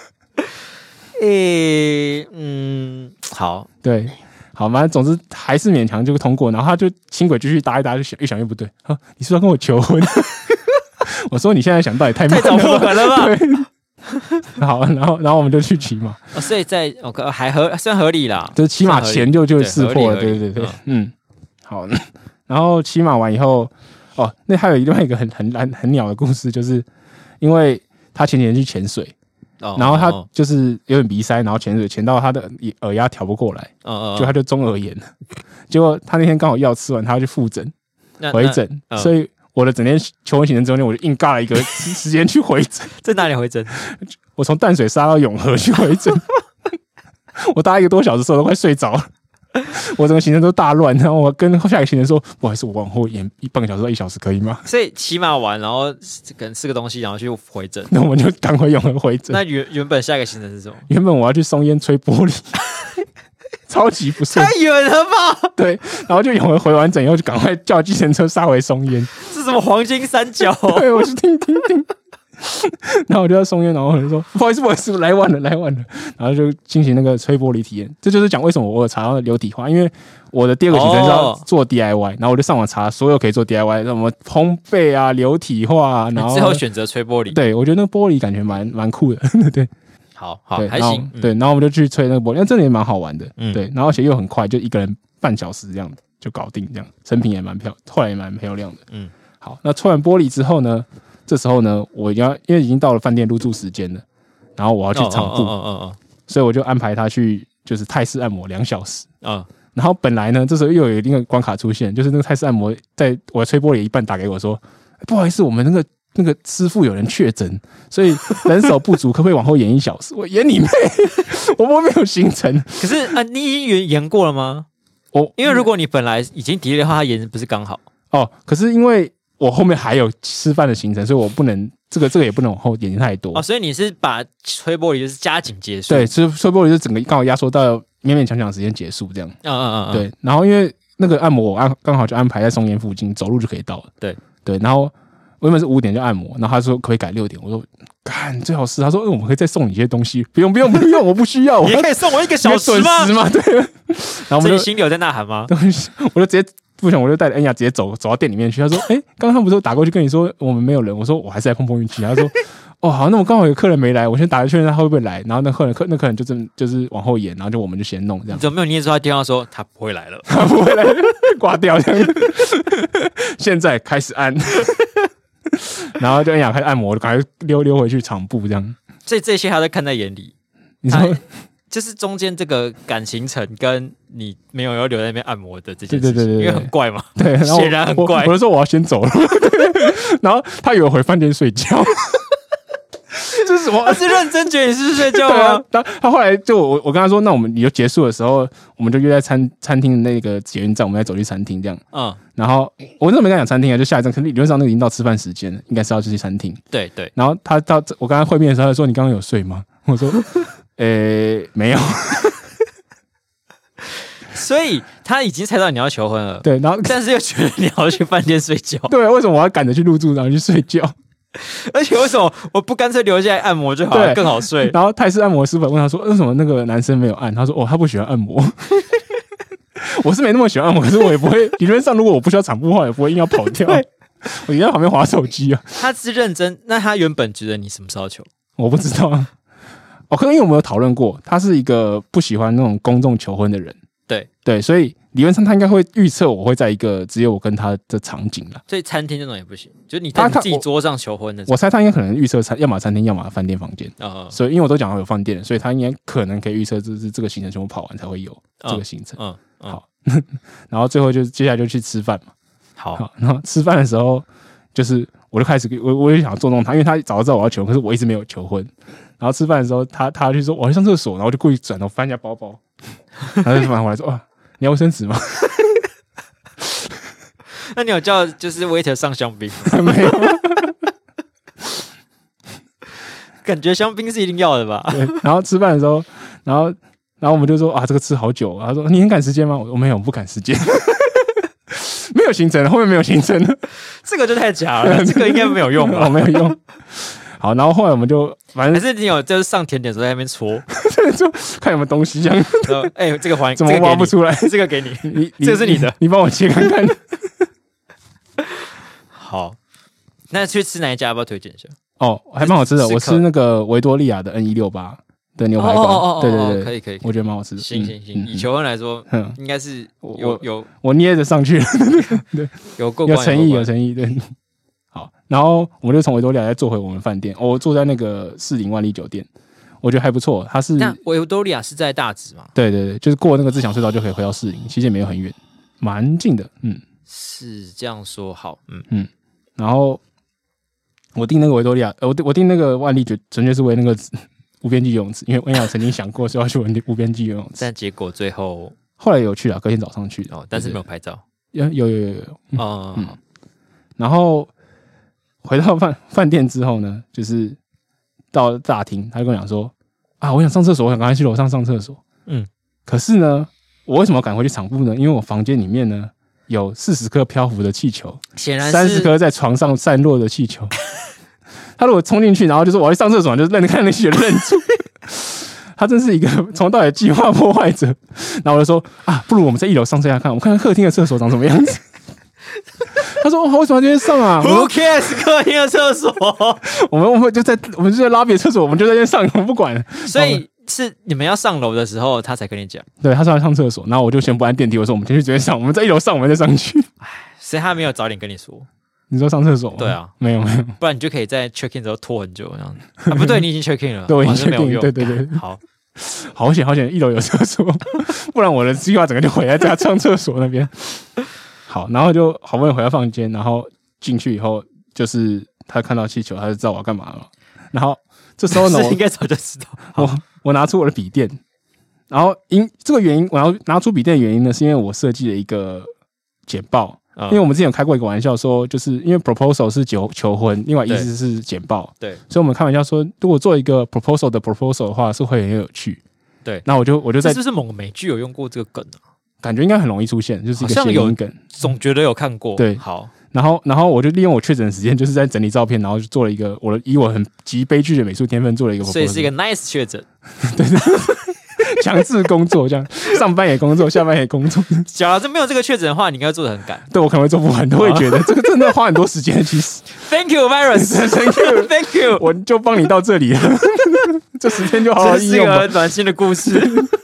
好， 对，好，反正总之还是勉强就通过，然后他就轻轨继续搭一搭，就越想越不对，你是不是要跟我求婚？我说你现在想到也太早破梗了吧？ 对。好，然后我们就去骑马， 所以还算合理啦， 就是骑马前就识破了，对，好，然后骑马完以后，那还有另外一个很鸟的故事，就是因为他前几天去潜水，然后他就是有点鼻塞，然后潜水潜到他的耳压调不过来，就他就中耳炎了，结果他那天刚好药吃完，他要去复诊回诊，所以。我的整天求婚行程中间，我就硬尬了一个时间去回诊。 在哪里回诊？ 我从淡水杀到永和去回诊。我搭1个多小时的时候都快睡着了，我整个行程都大乱。然后我跟下一个行程说：“不好意思，我往后延半个小时到1小时，可以吗？” 所以骑马完，然后可能吃个东西，然后去回诊。 那我们就赶回永和回诊。 那原本下一个行程是什么？ 原本我要去松烟吹玻璃。超级不顺， 太远了吧？ 对，然后就永和回完整以后，就赶快叫计程车杀回松烟。 是什么黄金三角？ 对，我是听。然后我就在松烟，然后我就说不好意思，来晚了。然后就进行那个吹玻璃体验。这就是讲为什么我有查到流体画，因为我的第2个行程是要做 DIY，然后我就上网查所有可以做 DIY，什么烘焙啊、流体画啊，然后最后选择吹玻璃。 对，我觉得那个玻璃感觉蛮酷的，对。 好，还行。 对，然后我们就去吹那个玻璃，那真的也蛮好玩的。对，然后而且又很快，就一个人半小时这样就搞定，这样成品也后来也蛮漂亮的。好，那吹完玻璃之后呢，这时候呢，因为已经到了饭店入住时间了，然后我要去场部，所以我就安排他去就是泰式按摩2小时。然后本来呢，这时候又有另一个关卡出现，就是那个泰式按摩，在我吹玻璃一半打给我说，不好意思，我们那个师傅有人确诊，所以人手不足，可不可以往后延1小时？我延你妹！我没有行程。 可是你已经延过了吗？因为如果你本来已经 delay 的话，他延不是刚好？ 可是因为我后面还有吃饭的行程，所以我不能这个也不能往后延太多。 所以你是把吹玻璃就是加紧结束？对， 吹玻璃是整个刚好压缩到勉勉强强的时间结束这样。对，然后因为那个按摩我刚好就安排在松烟附近，走路就可以到了。对，然后。我原本是5点就按摩，然后他说可不可以改6点？我说干最好是，他说我们可以再送你一些东西，不用，我不需要。 你可以送我1个小时吗？ 对。然后我们就心里有在呐喊吗？ 我就直接不想，我就带着恩雅直接走到店里面去。他说刚刚他不是打过去跟你说我们没有人？我说我还是来碰运气。他说好，那我刚好有客人没来，我先打个确认他会不会来。然后那客人就是往后延，然后我们就先弄这样。 你怎么没有捏住他电话说他不会来了？ 他不会来了，挂掉这样。现在开始按。然后就恩雅开始按摩，我就赶快溜回去场部这样。 所以这些他都看在眼里。 你说就是中间这个赶行程跟你没有要留在那边按摩的这件事情， 对， 因为很怪嘛。 对， 显然很怪。 我就说我要先走了，然后他以为回饭店睡觉。这是什么？ 他是认真觉得你是睡觉吗？ 他后来就我跟他说，那你就结束的时候，我们就约在餐厅的那个捷运站，我们再走去餐厅这样。然后我那时候没跟他讲餐厅啊，就下一站，可是理论上那已经到吃饭时间了，应该是要去餐厅。 对。 然后他到我跟他会面的时候，他说：“你刚刚有睡吗？”我说：“没有。” 所以他已经猜到你要求婚了， 对，然后但是又觉得你要去饭店睡觉。 对，为什么我要赶着去入住，然后去睡觉？ 而且为什么我不干脆留下来按摩就好了，更好睡？ 然后泰式按摩师傅问他说：“为什么那个男生没有按？”他说：“他不喜欢按摩。”我是没那么喜欢按摩，可是我也不会。理论上，如果我不需要场部的话，也不会硬要跑掉。我一定在旁边滑手机啊。 他是认真，那他原本觉得你什么时候求？ 我不知道。可能因为我们有讨论过，他是一个不喜欢那种公众求婚的人。对，所以理论上他应该会预测我会在一个只有我跟他的场景啦。 所以餐厅那种也不行，就是你在你自己桌上求婚那种。 我猜他应该可能预测要么餐厅，要么饭店房间。所以因为我都讲好有饭店，所以他应该可能可以预测这个行程全部跑完才会有这个行程。好，然后最后就接下来就去吃饭嘛。好，然后吃饭的时候，就是我就开始我也想要捉弄他，因为他早就知道我要求婚，可是我一直没有求婚。然后吃饭的时候，他就说我要上厕所，然后我就故意转头翻一下包包，然后就翻回来说：“哇，你要卫生纸吗？” 那你有叫就是 waiter 上香槟没有？ 感觉香槟是一定要的吧？ 对，然后吃饭的时候，然后我们就说啊，这个吃好久啊。他说你很赶时间吗？我没有，不赶时间。没有行程，后面没有行程， 这个就太假了，这个应该没有用吧？ 没有用。好，然后后来我们就反正还是你有就是上甜点的时候在那边戳， 就看有没有东西这样。 这个还怎么挖不出来？ 这个给你， 这个是你的， 你帮我切看看。 好，那去吃哪一家？要不要推荐一下？ 哦，还蛮好吃的。我吃那个维多利亚的 N168的牛排馆，对， 可以， 我觉得蛮好吃的。 行，以求婚来说，应该是我捏着上去了，对， 有过关， 有诚意，对。好，然后我们就从维多利亚再坐回我们饭店。我住在那个40万丽酒店，我觉得还不错。它是那维多利亚是在大直吗？ 对，就是过那个自强隧道就可以回到士林，其实也没有很远，蛮近的。 是这样说好， 然后我订那个维多利亚，我订那个万丽纯粹是为那个无边际游泳池，因为温雅曾经想过说要去无边际游泳池， 但结果最后来有去了，隔天早上去的， 但是没有拍照。 有，然后回到饭店之后呢，就是到大厅，他就跟我讲说啊，我想上厕所，我想赶快去楼上上厕所。可是呢，我为什么要赶回去场部呢？因为我房间里面呢有40颗漂浮的气球， 显然 30颗在床上散落的气球。他如果冲进去，然后就说我要去上厕所，就看那气球愣住。他真是一个从头到尾计划破坏者。然后我就说啊，不如我们在1楼上这样看，我们看看客厅的厕所长什么样子。他说：“为什么今天上啊 ？Who cares？ 客厅的厕所， 我们就在拉比的厕所，我们就在那边上，我们不管。 所以是你们要上楼的时候，他才跟你讲。 对，他说要上厕所，然后我就先不按电梯，我说我们先去直接上，我们在1楼上，我们再上去。 所以他没有早点跟你说。 你说上厕所吗？ 对啊， 没有， 不然你就可以在 check in 的时候拖很久这样子。不对，你已经 check in 了， 对，我已经 check in，对， 好。 好险1楼有厕所，不然我的计划整个就毁在家上厕所那边。好，然后就好不容易回到房间，然后进去以后，就是他看到气球，他就知道我要干嘛了。然后这时候呢， 我应该早就知道。 我拿出我的笔电，然后这个原因，我要拿出笔电的原因呢，是因为我设计了一个简报。因为我们之前有开过一个玩笑说，就是因为 proposal 是求婚，另外意思是简报， 对， 所以我们开玩笑说，如果做一个 proposal 的 proposal 的话，是会很有趣。 对， 那我就在， 是不是某个美剧有用过这个梗啊？ 感觉应该很容易出现，就是一个谐音梗， 总觉得有看过。 对， 好， 然后我就利用我确诊的时间，就是在整理照片，然后就做了一个以我很极悲剧的美术天分做了一个 proposal， 所以是一个 nice 确诊。 对。强制工作这样，上班也工作，下班也工作。 假如真没有这个确诊的话，你应该做得很赶。 对，我可能会做不完，都会觉得这个真的花很多时间。其实 ，Thank you, virus，Thank you， 我就帮你到这里了。这10天就好好应用吧。 这是个暖心的故事。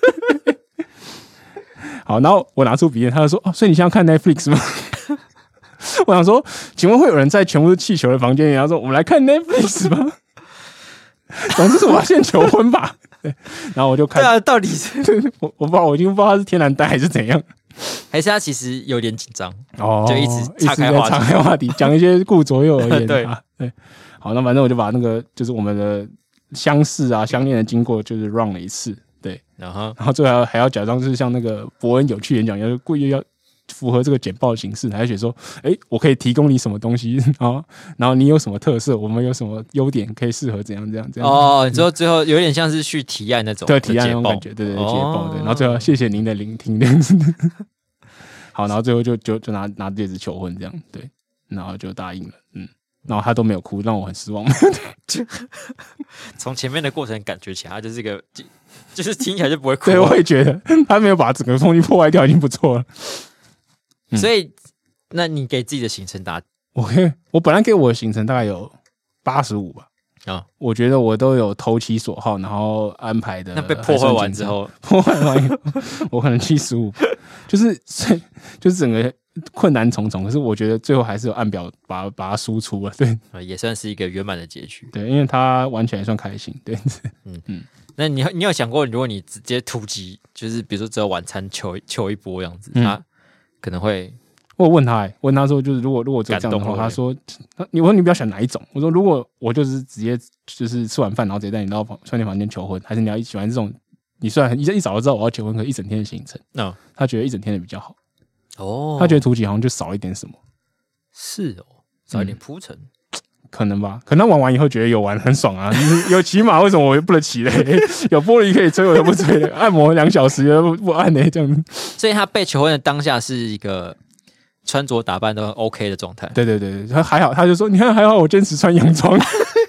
好，然后我拿出笔电，他就说：“哦，所以你现在要看 Netflix 吗？”我想说，请问会有人在全部是气球的房间里，然后说：“我们来看 Netflix 吗？”总之是我要先求婚吧。对，然后我就看。 对啊，到底是我不知道，我已经不知道他是天然呆还是怎样， 还是他其实有点紧张哦， 就一直岔开话题，讲一些顾左右而言。 对， 好，那反正我就把那个就是我们的相识啊、相恋的经过，就是 run 了一次。对，然后最后还要假装就是像那个伯恩有趣演讲一样，故意要符合这个简报形式，还写说，我可以提供你什么东西，然后你有什么特色，我们有什么优点，可以适合怎样。 哦，你说最后有点像是去提案那种， 对，提案那种感觉，对，简报对。然后最后谢谢您的聆听，这样子。好，然后最后就拿戒指求婚这样，对，然后就答应了，然后他都没有哭，让我很失望。 从前面的过程感觉起来，他就是个，就是听起来就不会哭。 对，我也觉得他没有把整个东西破坏掉，已经不错了。 所以，那你给自己的行程打？ 我本来给我的行程大概有85吧。我觉得我都有投其所好，然后安排的。 那被破坏完之后， 破坏完以后，我可能75，就是整个困难重重。可是我觉得最后还是有按表把它输出了，对， 也算是一个圆满的结局。 对，因为他玩起来算开心，对， 那你有想过，如果你直接突击，就是比如说只有晚餐求一波这样子，他可能会， 我问他说，就是如果只有这样的话，他说，我说你比较喜欢哪一种？我说如果我就是直接就是吃完饭，然后直接带你到饭店房间求婚，还是你要喜欢这种？你虽然一早就知道我要求婚，可一整天的行程，他觉得一整天的比较好。哦，他觉得突击好像就少一点什么。 是哦，早一点铺陈。 可能吧，可能玩完以后觉得有玩很爽啊，有骑马为什么我不能骑嘞？有玻璃可以吹我又不吹，按摩2小时又不按嘞，这样。 所以他被求婚的当下是一个穿着打扮都很 OK 的状态。 对，他还好，他就说你看还好我坚持穿洋装。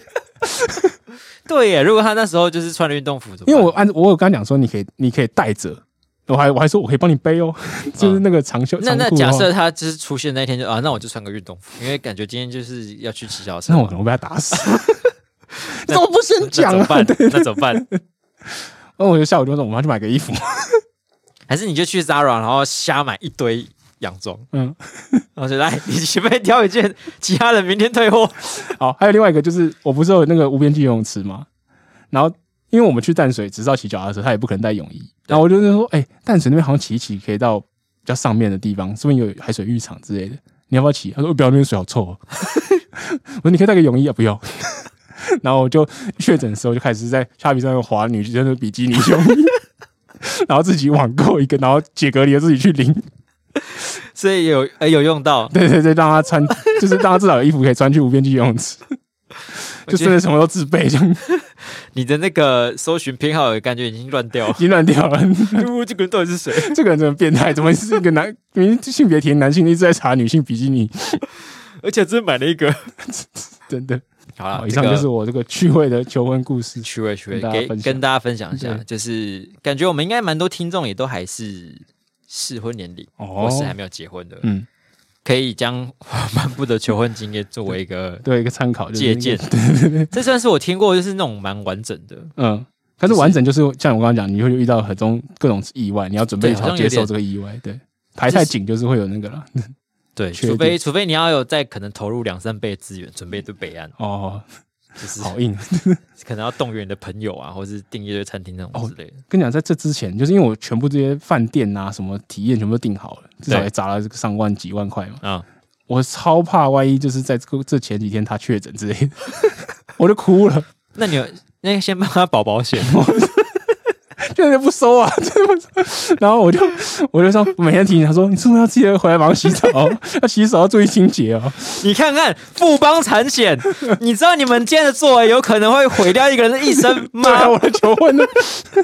对耶，如果他那时候就是穿了运动服， 因为我有跟他讲说你可以带着。我还说我可以帮你背哦，就是那个长袖。 那假设他就是出现那天就那我就穿个运动服，因为感觉今天就是要去骑脚车。 那我可能被他打死。你怎么不先讲啊？ 那怎么办？ 那我就下午就说我们要去买个衣服， 还是你就去 Zara 然后瞎买一堆洋装，然后就来你随便挑一件，其他人明天退货。 好，还有另外一个就是我不是有那个无边际游泳池吗？然后。因为我们去淡水只是要骑脚踏车，他也不可能带泳衣。然后我就说，淡水那边好像骑一骑可以到比较上面的地方，是不是有海水浴场之类的？你要不要骑？他说不要，那边水好臭哦。我说你可以带个泳衣啊，不要。然后我就确诊的时候就开始在虾皮上面滑女生的比基尼泳衣，然后自己网购一个，然后解隔离的自己去领。 所以有用到， 对，让他穿，就是让他至少有衣服可以穿去无边际游泳池。就真的什么都自备，这样。 你的那个搜寻偏好感觉已经乱掉了， 已经乱掉了。 这个人到底是谁？ 这个人真的变态，怎么是一个明明性别填男性，一直在查女性比基尼， 而且真买了一个， 真的。 好了， 以上就是我这个趣味的求婚故事， 趣味跟大家分享一下，就是感觉我们应该蛮多听众也都还是适婚年龄，或是还没有结婚的，可以将漫步的求婚经验作为一个对一个参考借鉴。 对， 这算是我听过就是那种蛮完整的， 但是完整就是像我刚刚讲，你会遇到各种意外，你要准备好接受这个意外。对，排太紧就是会有那个了。 对，除非你要有在可能投入2-3倍资源准备对备案就是好硬， 可能要动员你的朋友啊，或是订一堆餐厅那种之类的。 跟你讲，在这之前，就是因为我全部这些饭店啊、什么体验全部都订好了，至少也砸了上万几万块嘛。我超怕万一就是在这前几天他确诊之类的，我就哭了。那先帮他保保险。就不收啊，然后我就说，我每天提醒他说，你是不是要记得回来马上洗澡，要洗手要注意清洁哦。 你看看富邦产险，你知道你们今天的作为有可能会毁掉一个人的一生吗？ 对啊，我的求婚呢，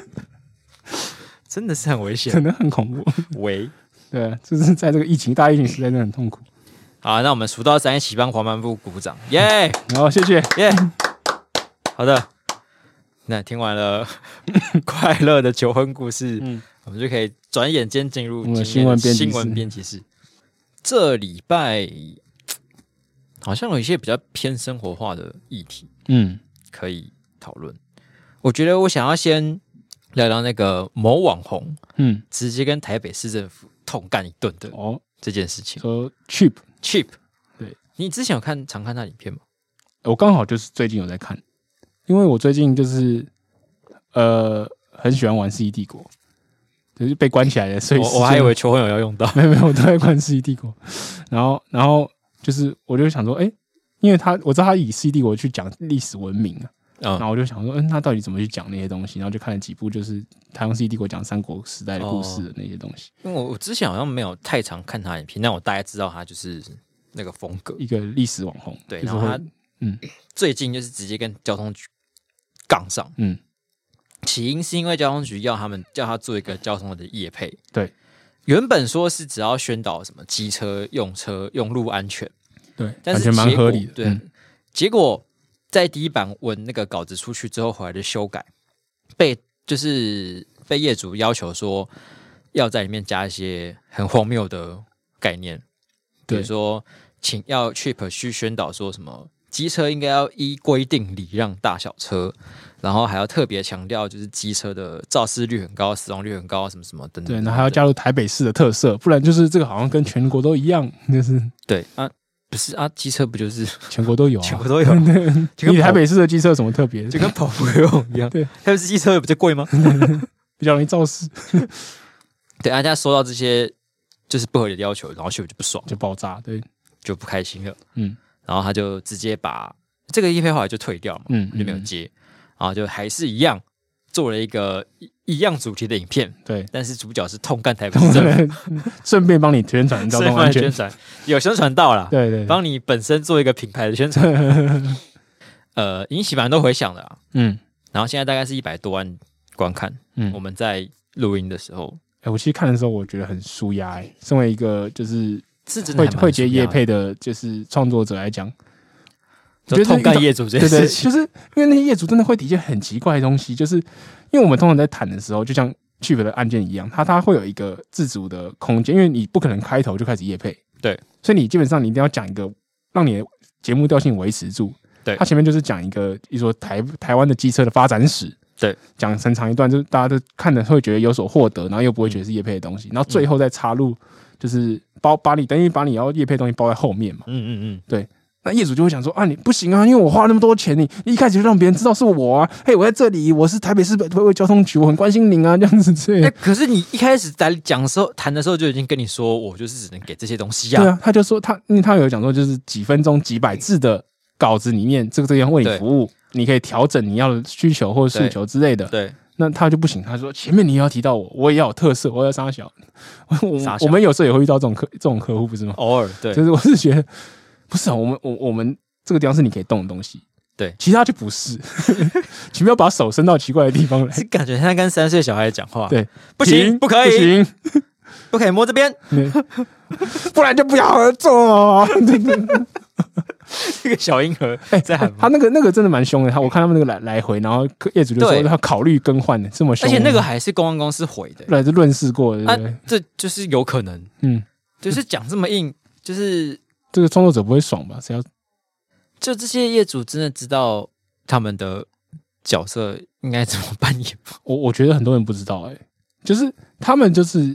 真的是很危险， 真的很恐怖。对，就是在这个大疫情时代，真的很痛苦。 好，那我们数到3，一起帮黄漫步鼓掌，耶！ 好，谢谢， 耶。好的。那听完了快乐的求婚故事，我们就可以转眼间进入新闻编辑室。这礼拜好像有一些比较偏生活化的议题，可以讨论。我觉得我想要先聊聊那个某网红，直接跟台北市政府痛干一顿的这件事情。 说 cheap， 对，你之前有常看他影片吗？ 我刚好就是最近有在看。因为我最近就是很喜欢玩《世纪帝国》，就是被关起来的，所以我还以为求婚有要用到， 没有，我都在玩《世纪帝国》。然后就是我就想说，因为我知道他以《世纪帝国》去讲历史文明啊，然后我就想说，那到底怎么去讲那些东西？然后就看了几部，就是他用《世纪帝国》讲三国时代的故事的那些东西。 因为我之前好像没有太常看他的影片，但我大概知道他就是那个风格， 一个历史网红。 对，然后他最近就是直接跟交通局杠上，起因是因为交通局叫他做一个交通的业配， 对， 原本说是只要宣导什么机车用路安全， 对， 但是感觉蛮合理的， 对，结果在第一版文那个稿子出去之后回来的修改，被业主要求说要在里面加一些很荒谬的概念，比如说要 Chip 去宣导说什么机车应该要依规定礼让大小车，然后还要特别强调就是机车的肇事率很高、死亡率很高，什么什么等等。 对，然后还要加入台北市的特色，不然就是这个好像跟全国都一样，就是对啊，不是啊，机车不就是全国都有、啊， 全国都有。 你台北市的机车有什么特别？ 就跟跑步游泳一样。对，台北市机车有比较贵吗？ 比较容易肇事。 对，大家收到这些就是不合理的要求，然后就不爽， 就爆炸，对， 就不开心了。然后他就直接把这个业配后来就退掉嘛，就没有接，然后就还是一样做了一个一样主题的影片， 对， 但是主角是痛干台北市政府， 顺便帮你宣传交通安全， 有宣传到啦， 对， 帮你本身做一个品牌的宣传，引起蛮多回响的啦，然后现在大概是100多万观看，我们在录音的时候， 我其实看的时候我觉得很舒压，身为一个就是会接业配的，就是创作者来讲。 就痛干业主这件事情， 就是因为那些业主真的会提一些很奇怪的东西，就是因为我们通常在谈的时候，就像剧本的案件一样，它会有一个自主的空间，因为你不可能开头就开始业配， 对， 所以你基本上你一定要讲一个让你的节目调性维持住， 对， 它前面就是讲一个，比如说台湾的机车的发展史， 对， 讲很长一段，就是大家都看的会觉得有所获得，然后又不会觉得是业配的东西，然后最后再插入就是等于把你要业配的东西包在后面嘛，对。那业主就会想说啊，你不行啊，因为我花那么多钱，你一开始就让别人知道是我啊，嘿，我在这里，我是台北市交通局，我很关心您啊，这样子之类的。 可是你一开始在讲的时候，谈的时候就已经跟你说，我就是只能给这些东西啊。 对啊，他就说因为他有讲说，就是几分钟几百字的稿子里面，这样为你服务，你可以调整你要的需求或诉求之类的。 对， 那他就不行，他说前面你也要提到我也要有特色，我要杀小。我们有时候也会遇到这种客户，不是吗？ 偶尔，对， 就是我是觉得。不是啊，我们这个地方是你可以动的东西， 对， 其他就不是，请不要把手伸到奇怪的地方来， 是感觉像跟3岁小孩讲话， 对， 不行，不可以， 不行， 不可以摸这边， 不然就不要合作。 这个小婴儿在喊， 他那个真的蛮凶的，我看他们那个来回，然后业主就说他考虑更换的这么凶， 而且那个还是公关公司回的， 对，是论事过的，对不对？ 这就是有可能，就是讲这么硬，就是。 这个创作者不会爽吧？谁要？ 就这些业主真的知道他们的角色应该怎么扮演吗？ 我觉得很多人不知道，就是他们就是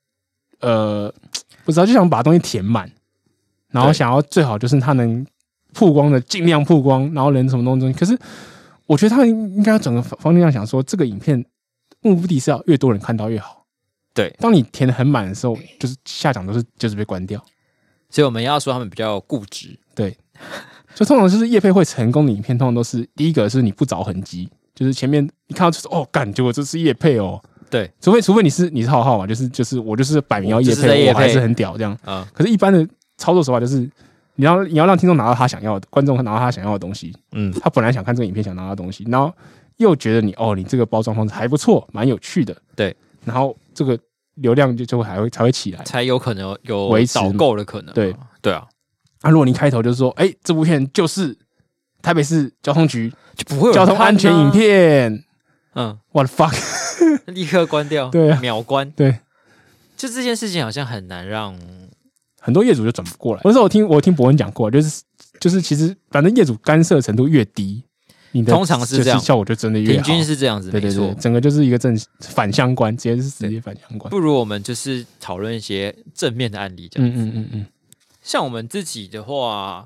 不知道，就想把东西填满，然后想要最好就是他能曝光的尽量曝光，然后人什么东西。可是我觉得他们应该要整个方向想说，这个影片目的是要越多人看到越好。 对， 当你填得很满的时候，就是下场就是被关掉。 所以我们要说他们比较固执， 对，就通常就是业配会成功的影片，通常都是第一个是你不着痕迹，就是前面你看到就是干，结果这是业配哦， 对，除非你是浩浩嘛，就是我就是摆明要业配，我还是很屌这样，可是一般的操作手法就是你要让听众拿到他想要的，观众拿到他想要的东西，他本来想看这个影片想拿到的东西，然后又觉得你这个包装方式还不错，蛮有趣的， 对， 然后这个。流量就才会起来， 才有可能有导购的可能。对啊。如果你开头就是说，这部片就是台北市交通局就不会有交通安全影片，what the fuck， 立刻关掉， 对啊， 秒关， 对。 就这件事情好像很难让很多业主就转不过来。那时候我听博文讲过，就是其实反正业主干涉程度越低。 通常是这样， 效果就真的越好， 平均是这样子， 对，整个就是一个反相关，直接反相关。 不如我们就是讨论一些正面的案例，这样子。像我们自己的话，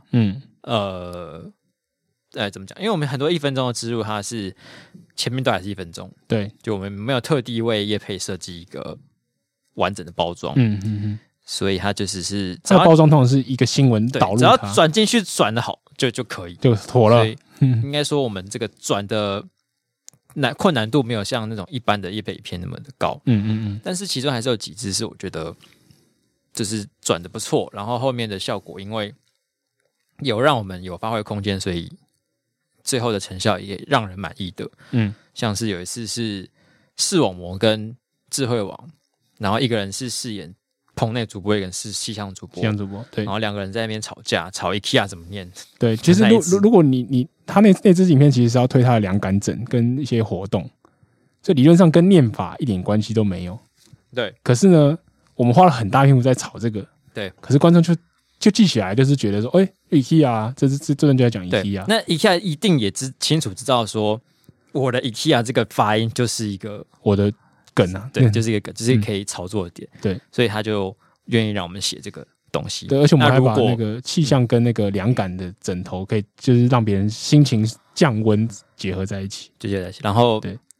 怎么讲？因为我们很多1分钟的植入，它是前面都还是1分钟，对，就我们没有特地为业配设计一个完整的包装，所以它就是这个包装通常是一个新闻导入， 只要转进去转的好就可以， 就妥了。 应该说我们这个转的困难度没有像那种一般的业配影片那么的高，但是其中还是有几支是我觉得就是转的不错，然后后面的效果因为有让我们有发挥空间，所以最后的成效也让人满意的。像是有一次是视网膜跟智慧网，然后一个人是饰演棚内主播，一个人是气象主播，对，然后2个人在那边吵架，吵 IKEA 怎么念？对， 其实如果他那支影片其实是要推他的两感诊跟一些活动，所以理论上跟念法一点关系都没有。 对， 可是呢，我们花了很大篇幅在吵这个， 对， 可是观众就记起来，就是觉得说，IKEA 这段就在讲 IKEA， 那 IKEA 一定也清楚知道说，我的 IKEA 这个发音就是一个我的梗啊， 对，就是一个梗，就是可以操作的点，对，所以他就愿意让我们写这个东西。 对，而且我们还把那个气象跟那个凉感的枕头，可以就是让别人心情降温结合在一起， 然后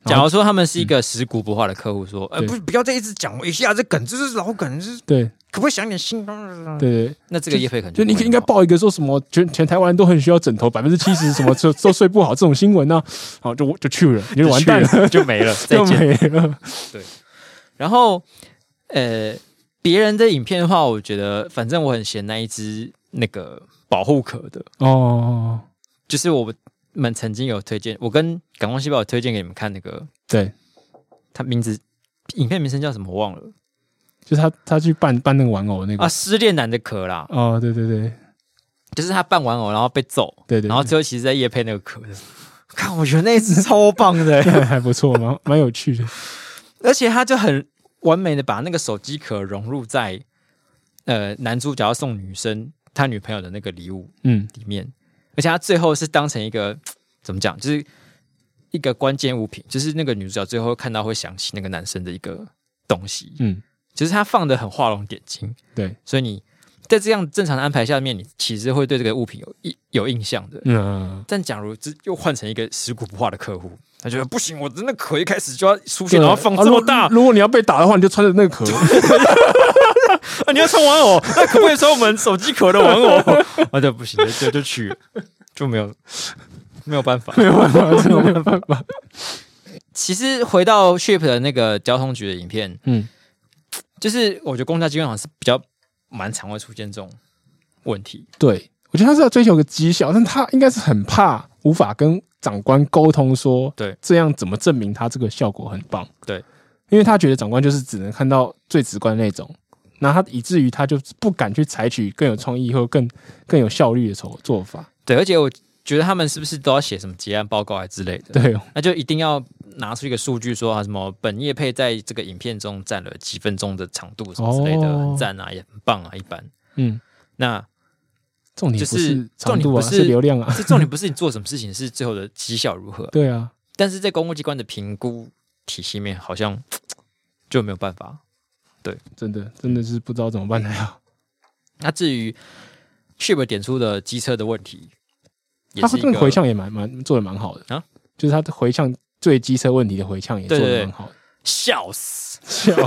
假如说他们是一个食古不化的客户，说，不要再一直讲一下这梗，这是老梗，就是对， 可不可以想点新？ 对， 那这个业配可能就你应该报一个说什么全台湾人都很需要枕头，70%什么都睡不好这种新闻啊，好就去了，你就完蛋了， 就没了，再见， 就没了。 对，然后别人的影片的话，我觉得反正我很嫌那一只那个保护壳的哦， 就是我们曾经有推荐，我跟感光细胞有推荐给你们看那个， 对， 他影片名称叫什么我忘了， 就是他去扮那个玩偶那个啊，失恋男的壳啦， 哦，对， 就是他扮玩偶然后被揍， 对， 然后最后其实在业配那个壳的，看我觉得那一只超棒的， 还不错，蛮有趣的， 而且他就很完美的把那个手机壳融入在男主角要送女生他女朋友的那个礼物里面，而且他最后是当成一个怎么讲，就是一个关键物品，就是那个女主角最后看到会想起那个男生的一个东西，就是他放的很画龙点睛， 对， 所以你在这样正常的安排下面，你其实会对这个物品有印象的，但假如又换成一个食古不化的客户，他觉得不行，我的那壳一开始就要出现，然后放这么大， 如果你要被打的话，你就穿着那个壳。 啊！你要穿玩偶，那可不可以穿我们手机壳的玩偶？啊，对，不行，就去了，就没有办法， 没有办法。 其实回到 Chip 的那个交通局的影片，就是我觉得公家机关好像是比较蛮常会出现这种问题。 对，我觉得他是要追求个绩效，但他应该是很怕无法跟长官沟通说， 对， 这样怎么证明他这个效果很棒？ 对， 因为他觉得长官就是只能看到最直观的那种。那他以至于他就不敢去采取更有创意或更有效率的做法。 对，而且我觉得他们是不是都要写什么结案报告还之类的？ 对， 那就一定要拿出一个数据说什么本业配在这个影片中占了几分钟的长度什么之类的，很赞啊，也很棒啊，一般。那重点不是长度啊，是流量啊。 重点不是你做什么事情，是最后的绩效如何。 对啊， 但是在公务机关的评估体系面，好像就没有办法。对， 真的是不知道怎么办才好。 那至于 Chip 点出的机车的问题， 他这个回呛也做的蛮好的啊，就是他的回呛对机车问题的回呛也做的蛮好的， 笑死，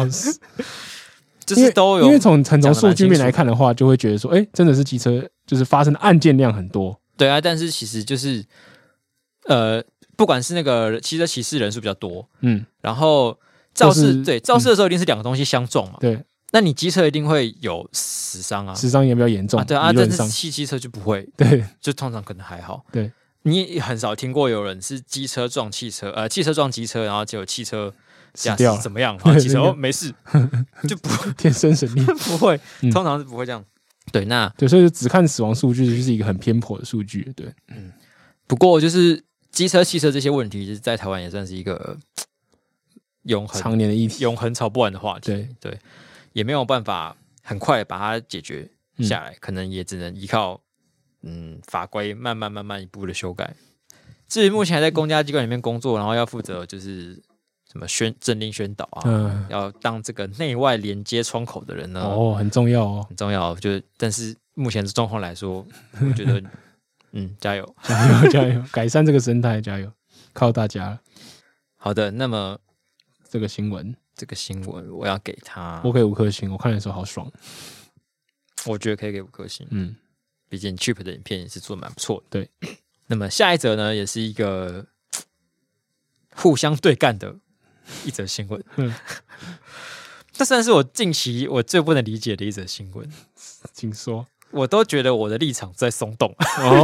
就是都有，因为从数据面来看的话，就会觉得说，真的是机车就是发生的案件量很多。 对啊，但是其实就是不管是那个汽车骑士人数比较多，然后。肇事的时候一定是两个东西相撞嘛？ 对， 那你机车一定会有死伤啊， 死伤也比较严重。 对啊，但是汽车就不会， 对， 就通常可能还好。 对， 你也很少听过有人是机车撞汽车，汽车撞机车，然后结果汽车死掉怎么样？然后汽车没事，就不天生神力不会，通常是不会这样。对， 所以只看死亡数据就是一个很偏颇的数据。对， 不过就是机车、汽车这些问题，就是在台湾也算是一个。 常年的议题， 永恒吵不完的话题，对，也没有办法很快把它解决下来，可能也只能依靠法规慢慢一步的修改。至于目前还在公家机关里面工作，然后要负责就是什么政令宣导啊，要当这个内外连接窗口的人呢， 很重要哦， 很重要。但是目前的状况来说，我觉得加油加油，改善这个生态，加油，靠大家了。 好的，那么。 这个新闻我要给他， 我给5颗星，我看的时候好爽， 我觉得可以给5颗星，毕竟 Chip 的影片也是做的蛮不错的。 对， 那么下一则呢，也是一个互相对干的一则新闻，这算是我近期我最不能理解的一则新闻， 请说， 我都觉得我的立场在松动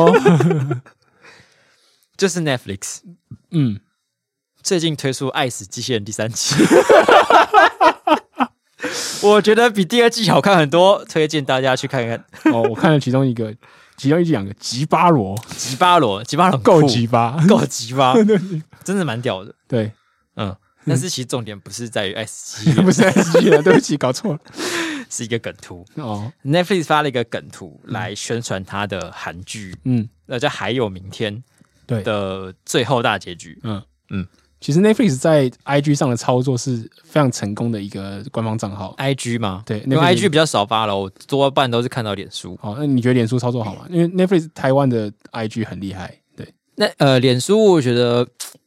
就是 Netflix，最近推出《爱死机器人》第3季，我觉得比第2季好看很多，推荐大家去看看。 我看了其中一两个吉巴罗够吉巴， 真的蛮屌的。 对， 但是其实重点不是在于爱死机器人， 不是爱死机器人，对不起，搞错了， 是一个梗图。Netflix 发了一个梗图来宣传他的韩剧，叫《还有明天》的最后大结局。 其实 Netflix 在 IG 上的操作是非常成功的一个官方账号。 IG 吗？ 对， 因为 IG 比较少发了，我多半都是看到脸书。 好，那你觉得脸书操作好吗？因为 Netflix 台湾的 IG 很厉害。对， 那脸书我觉得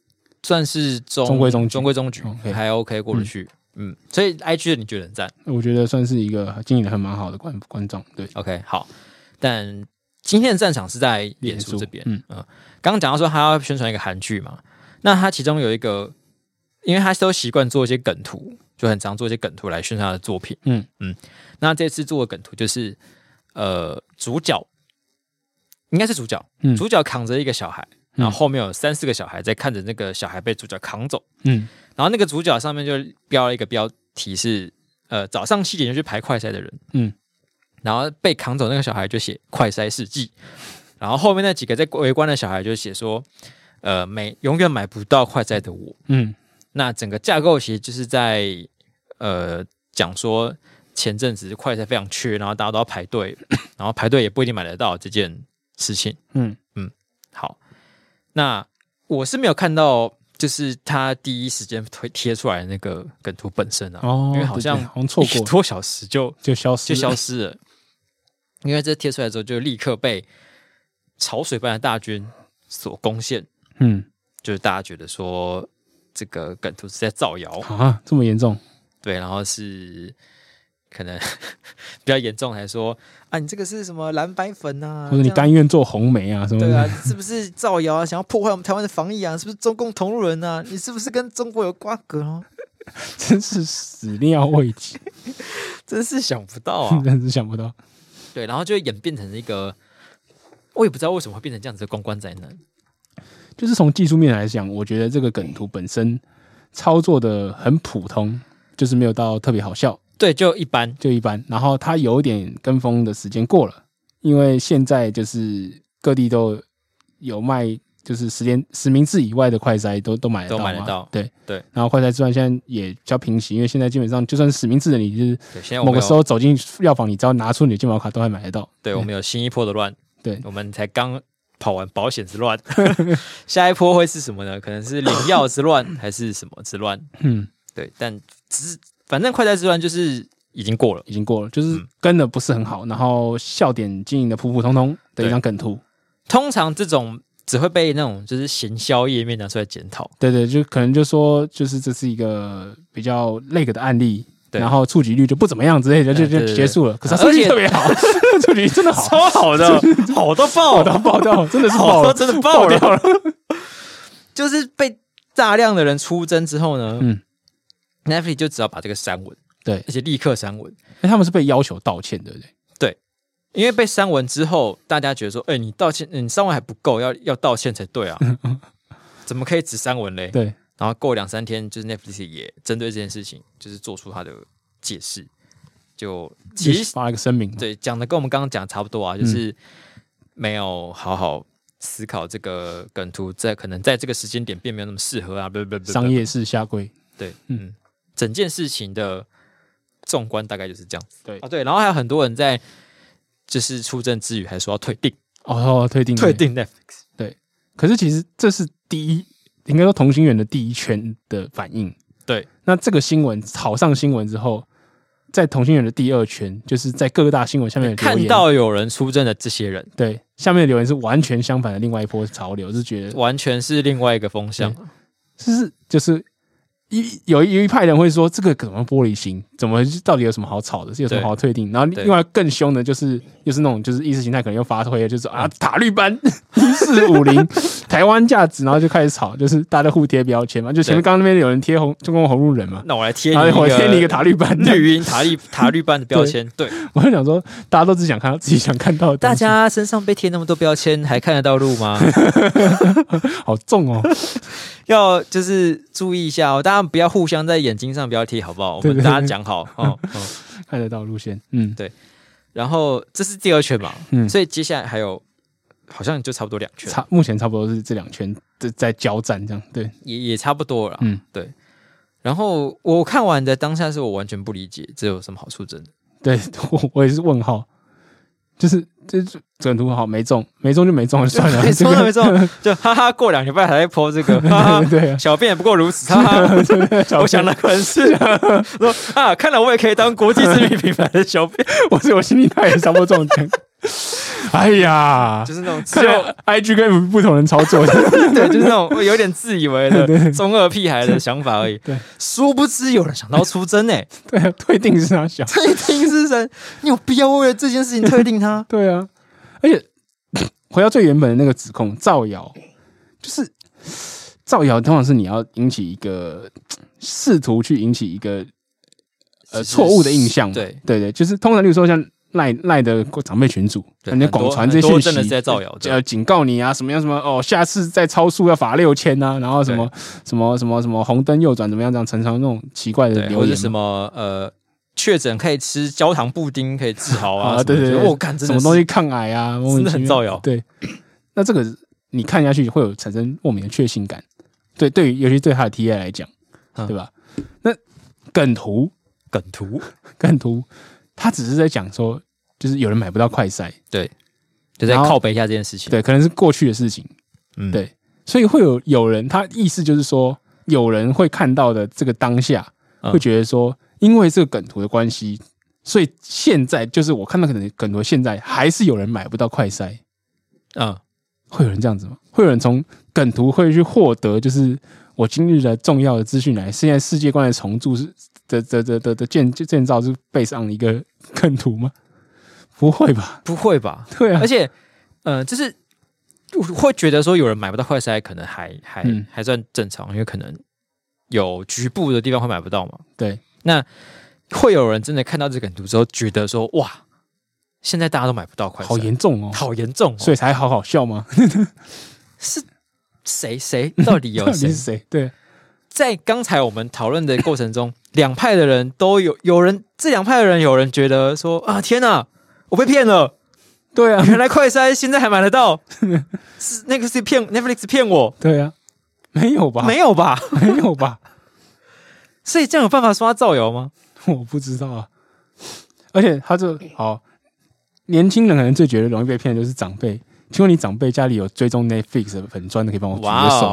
算是中规中矩，还 OK 过得去。所以 IG 的你觉得很赞？我觉得算是一个经营的还蛮好的观众。对 ，OK 好。但今天的战场是在脸书这边。刚刚讲到说他要宣传一个韩剧嘛，那他其中有一个，因为他都习惯做一些梗图，就很常做一些梗图来宣传他的作品。那这次做的梗图就是主角应该是主角，主角扛着一个小孩。然后后面有3-4个小孩在看着那个小孩被主角扛走，然后那个主角上面就标了一个标题是早上7点就去排快筛的人，然后被扛走那个小孩就写快筛事迹，然后后面那几个在围观的小孩就写说永远买不到快筛的我，那整个架构其实就是在讲说前阵子快筛非常缺，然后大家都要排队，然后排队也不一定买得到这件事情，好。那我是没有看到，就是他第一时间贴出来的那个梗图本身啊，因为好像错过1 个多小时就消失了，因为这贴出来之后就立刻被潮水般的大军所攻陷，就是大家觉得说这个梗图是在造谣啊，这么严重？ 对，然后是可能比较严重，还说啊，你这个是什么蓝白粉啊， 或者你甘愿做红媒啊什么的？ 对啊，是不是造谣啊？想要破坏我们台湾的防疫啊？是不是中共同路人啊？你是不是跟中国有瓜葛哦？ 真是始料未及， 真是想不到啊！ 真是想不到。 对，然后就演变成一个，我也不知道为什么会变成这样子的公关灾难。 就是从技术面来讲，我觉得这个梗图本身操作的很普通，就是没有到特别好笑。 对，就一般。 然后它有点跟风的时间过了，因为现在就是各地都有卖，就是实名制以外的快筛都买得到嘛， 都买得到。 对。 然后快筛之外，现在也比较平息，因为现在基本上就算是实名制的，你就是某个时候走进药房，你只要拿出你的健保卡，都还买得到。 对，我们有新一波的乱， 对， 我们才刚跑完保险之乱，下一波会是什么呢？可能是领药之乱，还是什么之乱？对，但只是。反正快筛之乱就是已经过了，就是跟的不是很好，然后笑点经营的普普通通的一张梗图。 通常这种只会被那种就是行销页面拿出来检讨。 对，就可能就说就是这是一个比较那个的案例，然后触及率就不怎么样之类的，就结束了。可是触及特别好，触及真的好， 超好的，好到爆， 真的是爆了， 真的爆掉了。就是被大量的人出征之后呢，Netflix 就只要把这个删文， 对， 而且立刻删文。 他们是被要求道歉，对不对？ 对，因为被删文之后，大家觉得说，你道歉，你删文还不够，要道歉才对啊，怎么可以只删文嘞？ 对， 然后过2-3天，就是 Netflix 也针对这件事情，就是做出他的解释，就其实发了一个声明， 对，讲的跟我们刚刚讲的差不多啊，就是没有好好思考这个梗图可能在这个时间点并没有那么适合啊， 商业式下跪， 对，整件事情的纵观大概就是这样子。 对对，然后还有很多人在就是出征之余还说要退订退订 Netflix。 对，可是其实这是应该说同心圆的第一圈的反应。 对， 那这个新闻炒上新闻之后，在同心圆的第2圈，就是在各大新闻下面的留言， 看到有人出征的这些人， 对，下面的留言是完全相反的另外一波潮流，是觉得完全是另外一个风向， 就是有一派人会说这个怎么玻璃心，怎么到底有什么好吵的，是有什么好退订？然后另外更凶的就是又是那种就是意识形态可能又发挥了，就是塔绿班1450台湾价值，然后就开始吵，就是大家互贴标签嘛，就前面刚刚那边有人贴中共红路人嘛， 那我来贴你一个塔绿班绿营塔绿班的标签。对， 我就想说大家都只想看到自己想看到的， 大家身上被贴那么多标签还看得到路吗？ 好重哦。 要就是注意一下大家不要互相在眼睛上不要贴，好不好？我们大家讲好看得到路线， 对。然后这是第2圈嘛，所以接下来还有好像就差不多2圈， 目前差不多是这2圈在交战，这样对， 也差不多了，对。然后我看完的当下是我完全不理解这有什么好处，真的， 对我也是问号。就是这整图好没中就没中就算了， 没中就哈哈，过2礼拜还在 po 这个，对，小编也不过如此，哈哈。我想那可能是说看来我也可以当国际知名品牌的小编， 我心里他也差不多这种哎呀， 就是那种看到 IG 跟不同人操作， 对，就是那种有点自以为的中二屁孩的想法而已。对，殊不知有人想到出征哎。 对啊，退订是他想， 退订是人，你有必要为了这件事情退订他？ 对啊，而且回到最原本的那个指控，造谣就是造谣，通常是你要引起一个试图去引起一个错误的印象，对，就是通常例如说像赖的长辈群组，人家广传这些讯息， 真的是在造谣， 警告你啊，什么样什么哦，下次再超速要罚6000啊，然后什么红灯右转怎么样，这样常常那种奇怪的留言， 或者什么确诊可以吃焦糖布丁可以治好啊， 对， 我干什么东西抗癌啊， 真的很造谣。 对，那这个你看下去会有产生莫名的确信感，对于尤其对他的 TA 来讲，对吧？那梗图，他只是在讲说，就是有人买不到快筛， 对，就在靠北一下这件事情， 对，可能是过去的事情，对，所以会有人，他意思就是说，有人会看到的这个当下，会觉得说，因为这个梗图的关系，所以现在就是我看到可能梗图，现在还是有人买不到快筛，会有人这样子吗？会有人从梗图会去获得，就是我今日的重要的资讯来，现在世界观的重铸是的建造是背上一个梗图吗？不会吧？ 对啊，而且就是会觉得说有人买不到快筛，可能还算正常，因为可能有局部的地方会买不到嘛。对，那会有人真的看到这个梗图之后，觉得说哇，现在大家都买不到快筛， 好严重哦，所以才好笑吗？ 是谁？到底有谁？ 到底是谁？对。 在刚才我们讨论的过程中，两派的人都有人，这两派的人有人觉得说啊，天哪，我被骗了。 对啊， 原来快筛现在还买得到，是那个是Netflix 骗我。 对啊，没有吧？ 所以这样有办法说他造谣吗？ 我不知道啊。而且他这好，年轻人可能最觉得容易被骗的就是长辈。请问你长辈家里有追踪 Netflix 的粉专的，可以帮我举个手？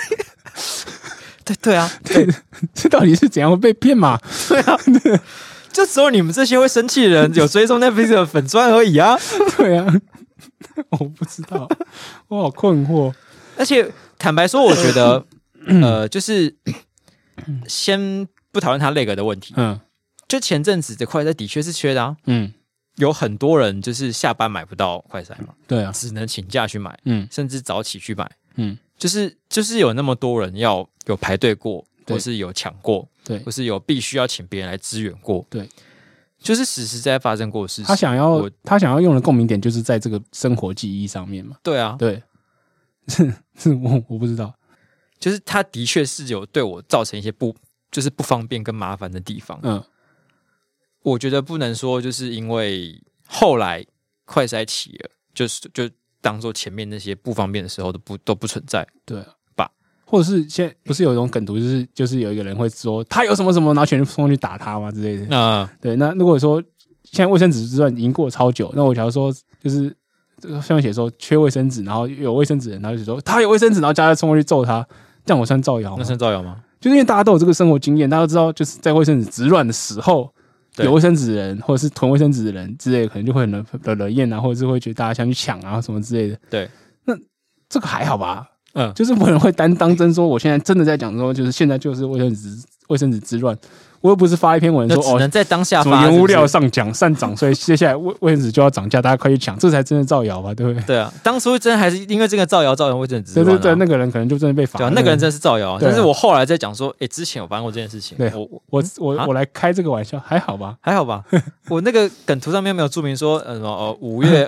对啊， 这到底是怎样会被骗嘛？ 对啊，就只有你们这些会生气的人有追踪 Netflix 的粉专而已啊。 对啊，我不知道，我好困惑。 而且坦白说，我觉得就是先不讨论他那个的问题，就前阵子的快筛的确是缺的啊，有很多人就是下班买不到快筛嘛， 对啊， 只能请假去买，甚至早起去买，就是有那么多人要有排队过，或是有抢过，对，或是有必须要请别人来支援过，对，就是实实在在发生过的事情。 他想要用的共鸣点就是在这个生活记忆上面嘛。 对啊， 对，我不知道， 就是他的确是有对我造成一些不方便跟麻烦的地方。我觉得不能说就是因为后来快筛起了，就当做前面那些不方便的时候都不存在， 对吧？或者是现在不是有一种梗图，就是有一个人会说他有什么什么，然后全冲去打他嘛之类的。对。那如果说现在卫生纸之乱已经过了超久，那我假如说就是上面写说缺卫生纸，然后有卫生纸的人，然后就说他有卫生纸，然后大家冲过去揍他，这样我算造谣吗？ 那算造谣吗？ 就是因为大家都有这个生活经验，大家都知道就是在卫生纸之乱的时候。有卫生纸的人，或者是囤卫生纸的人之类的，可能就会很惹厌啊，或者是会觉得大家想去抢啊什么之类的。对，那这个还好吧？就是没有人会当真说，我现在真的在讲说，就是现在就是卫生纸之乱。我又不是发一篇文说只能在当下发，什么原物料上涨，所以接下来卫生纸就要涨价，大家快去抢，这才真的造谣吧？对不对？ 对啊，当初真的还是因为这个造谣造成卫生纸之乱。 对，那个人可能就真的被罚。 对啊，那个人真的是造谣。但是我后来在讲说，之前有发生过这件事情。 对，我来开这个玩笑，还好吧？ 我那个梗图上面没有注明说5月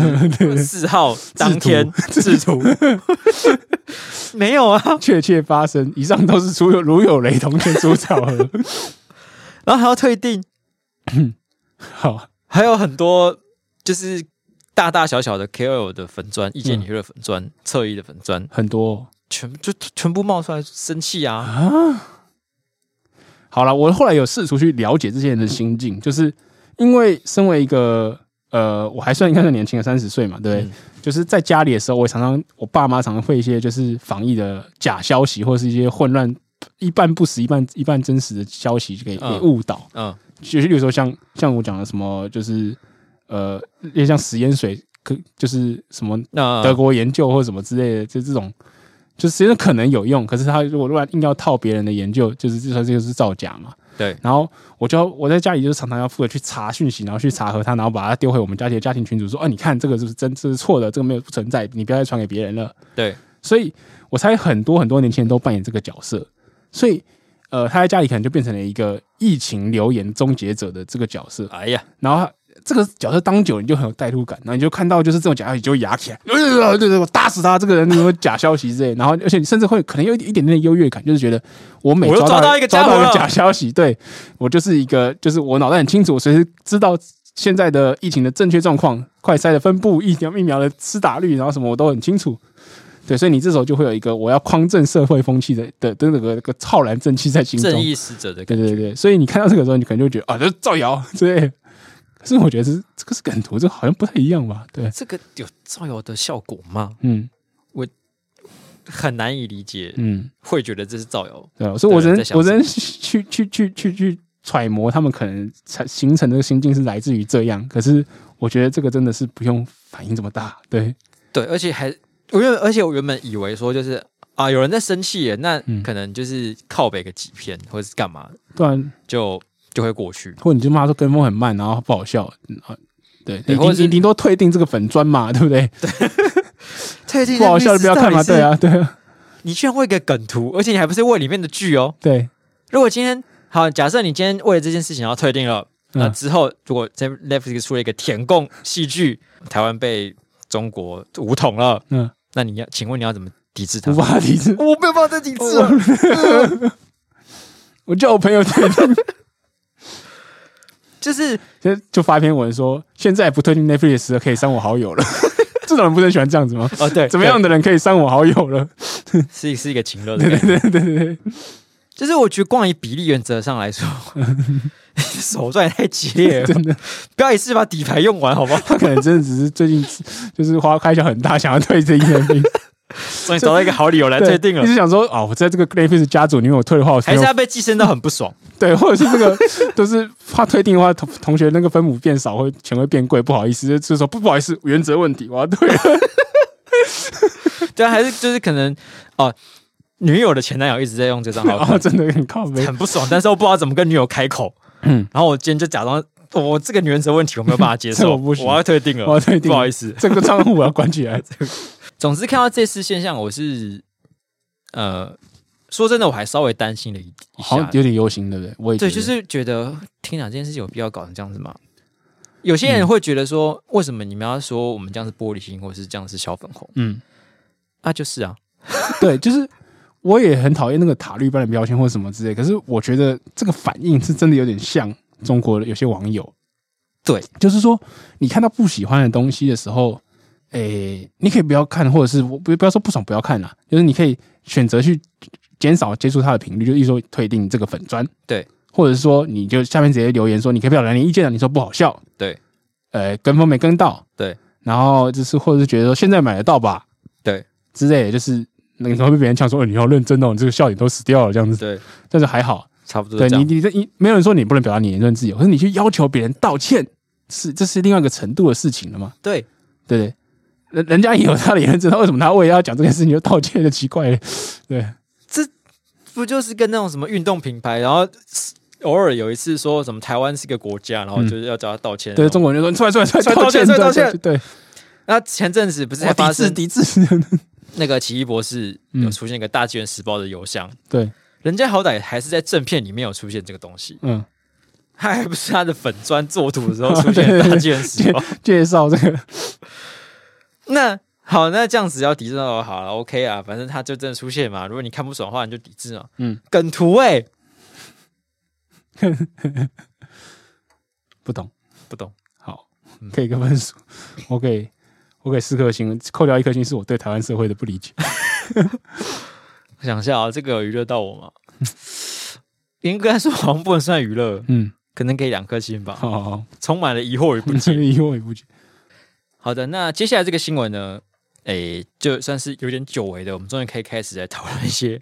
24号当天制图，没有啊， 确切发生。以上都是如有雷同，天诛巧合。 然后还要退订， 好， 还有很多就是大大小小的 KOL 的粉专、意见领域的粉专、侧翼的粉专， 很多， 全部冒出来生气啊！ 好了，我后来有试图去了解这些人的心境，就是因为身为一个我还算应该是年轻的30岁嘛，对不对？就是在家里的时候，我爸妈常常会一些就是防疫的假消息，或是一些混乱。一半不实、一半真实的消息给误导，就是比如说像我讲的什么，就是像食盐水就是什么德国研究或什么之类的，就这种，就实际上可能有用，可是他如果硬要套别人的研究，就是这就是造假嘛。 对， 然后我在家里就是常常要负责去查讯息，然后去查核它，然后把它丢回我们家庭群组说，你看这个是不是真，这是错的，这个没有不存在，你不要再传给别人了。 对， 所以我猜很多年轻人都扮演这个角色，所以他在家里可能就变成了一个疫情留言终结者的这个角色。 哎呀， 然后这个角色当久，你就很有代入感，然后你就看到就是这种假消息就会压起来，对，我打死他，这个人有假消息之类，然后而且你甚至会可能有一点点的优越感，就是觉得我每抓到一个假消息，对我就是一个，就是我脑袋很清楚，我随时知道现在的疫情的正确状况、快筛的分布、疫苗的施打率，然后什么我都很清楚。对，所以你这时候就会有一个我要匡正社会风气的那个浩然正气在心中， 正义使者的感觉。 对，所以你看到这个时候，你可能就会觉得这是造谣之类的。可是我觉得这个是梗图，这好像不太一样吧？对， 这个有造谣的效果吗？我很难以理解。会觉得这是造谣。 对，所以我只能去揣摩他们可能形成的心境是来自于这样。可是我觉得这个真的是不用反应这么大。对， 而且我原本以为说就是有人在生气耶，那可能就是靠北个几篇或者是干嘛，不然就会过去， 或者你就骂说跟风很慢，然后不好笑，对，你顶多退订这个粉专嘛，对不对？退订不好笑就不要看嘛，对啊。 你居然为一个梗图，而且你还不是为里面的剧哦。 对， 如果今天好，假设你今天为了这件事情然后退订了，那之后如果在 Netflix 出了一个舔共戏剧，台湾被中国武统了，那请问你要怎么抵制它？ 无法抵制， 我没有办法再抵制了。 我叫我朋友退订。就发一篇文说，现在不退订 Netflix 的可以删我好友了。这种人不是很喜欢这样子吗？ 对， 怎么样的人可以删我好友了？ 是一个情乐的感觉。 对。 就是我觉得光以比例原则上来说，手段也太激烈了，真的。不要一次把底牌用完，好不好？ 他可能真的只是最近就是开销很大，想要退这一年。 所以找到一个好理由来退订了。 你是想说我在这个 Netflix 家族里面我退的话， 还是他被寄生到很不爽？ 对，或者是这个就是他退订的话，同学那个分母变少，钱会变贵，不好意思，就说不好意思，原则问题，我要退了。 对啊，还是就是可能女友的前男友一直在用这张号， 真的很靠北， 很不爽，但是我不知道怎么跟女友开口。然后我今天就假装我这个原则问题我没有办法接受，我要退订了，不好意思， 这个账户我要关起来。 总之看到这次现象，我是说真的，我还稍微担心了一下， 好像有点忧心，对不对？我也对，就是觉得天哪，这件事情有必要搞成这样子吗？有些人会觉得说，为什么你们要说我们这样是玻璃心，或者是这样是小粉红？就是啊， 对，就是我也很讨厌那个塔绿班的标签或什么之类。可是我觉得这个反应是真的有点像中国的有些网友， 对， 就是说你看到不喜欢的东西的时候。你可以不要看，或者是不要说不爽不要看啦，就是你可以选择去减少接触它的频率，就例如说退订这个粉专， 对， 或者是说你就下面直接留言说你可以表达你意见了，你说不好笑， 对， 跟风没跟到， 对， 然后就是或者是觉得说现在买得到吧， 对，之类的，就是你可能会被别人呛说你好认真哦，你这个笑点都死掉了这样子， 对， 但是还好， 差不多这样， 对你没有人说你不能表达你言论自由，可是你去要求别人道歉，这是另外一个程度的事情了嘛？ 对。 人家也有他的言论自由，为什么他为了要讲这件事情就道歉就奇怪了？对， 这不就是跟那种什么运动品牌，然后偶尔有一次说什么台湾是个国家，然后就是要叫他道歉。 对，中国人就说出来道歉。对。 那前阵子不是才发生抵制那个奇异博士有出现一个大纪元时报的邮箱， 对， 人家好歹还是在正片里面有出现这个东西，他还不是他的粉专作图的时候出现大纪元时报介绍这个。 那好，那这样子要抵制到好了 ，OK 啊，反正他就真的出现嘛。如果你看不爽的话，你就抵制嘛。梗图不懂。 好，可以个分数。我给4颗星，扣掉1颗星是我对台湾社会的不理解。 我想一下啊，这个有娱乐到我吗？严格来说，好像不能算娱乐。可能给2颗星吧。 好， 充满了疑惑与不解。好的，那接下来这个新闻呢，就算是有点久违的，我们终于可以开始来讨论一些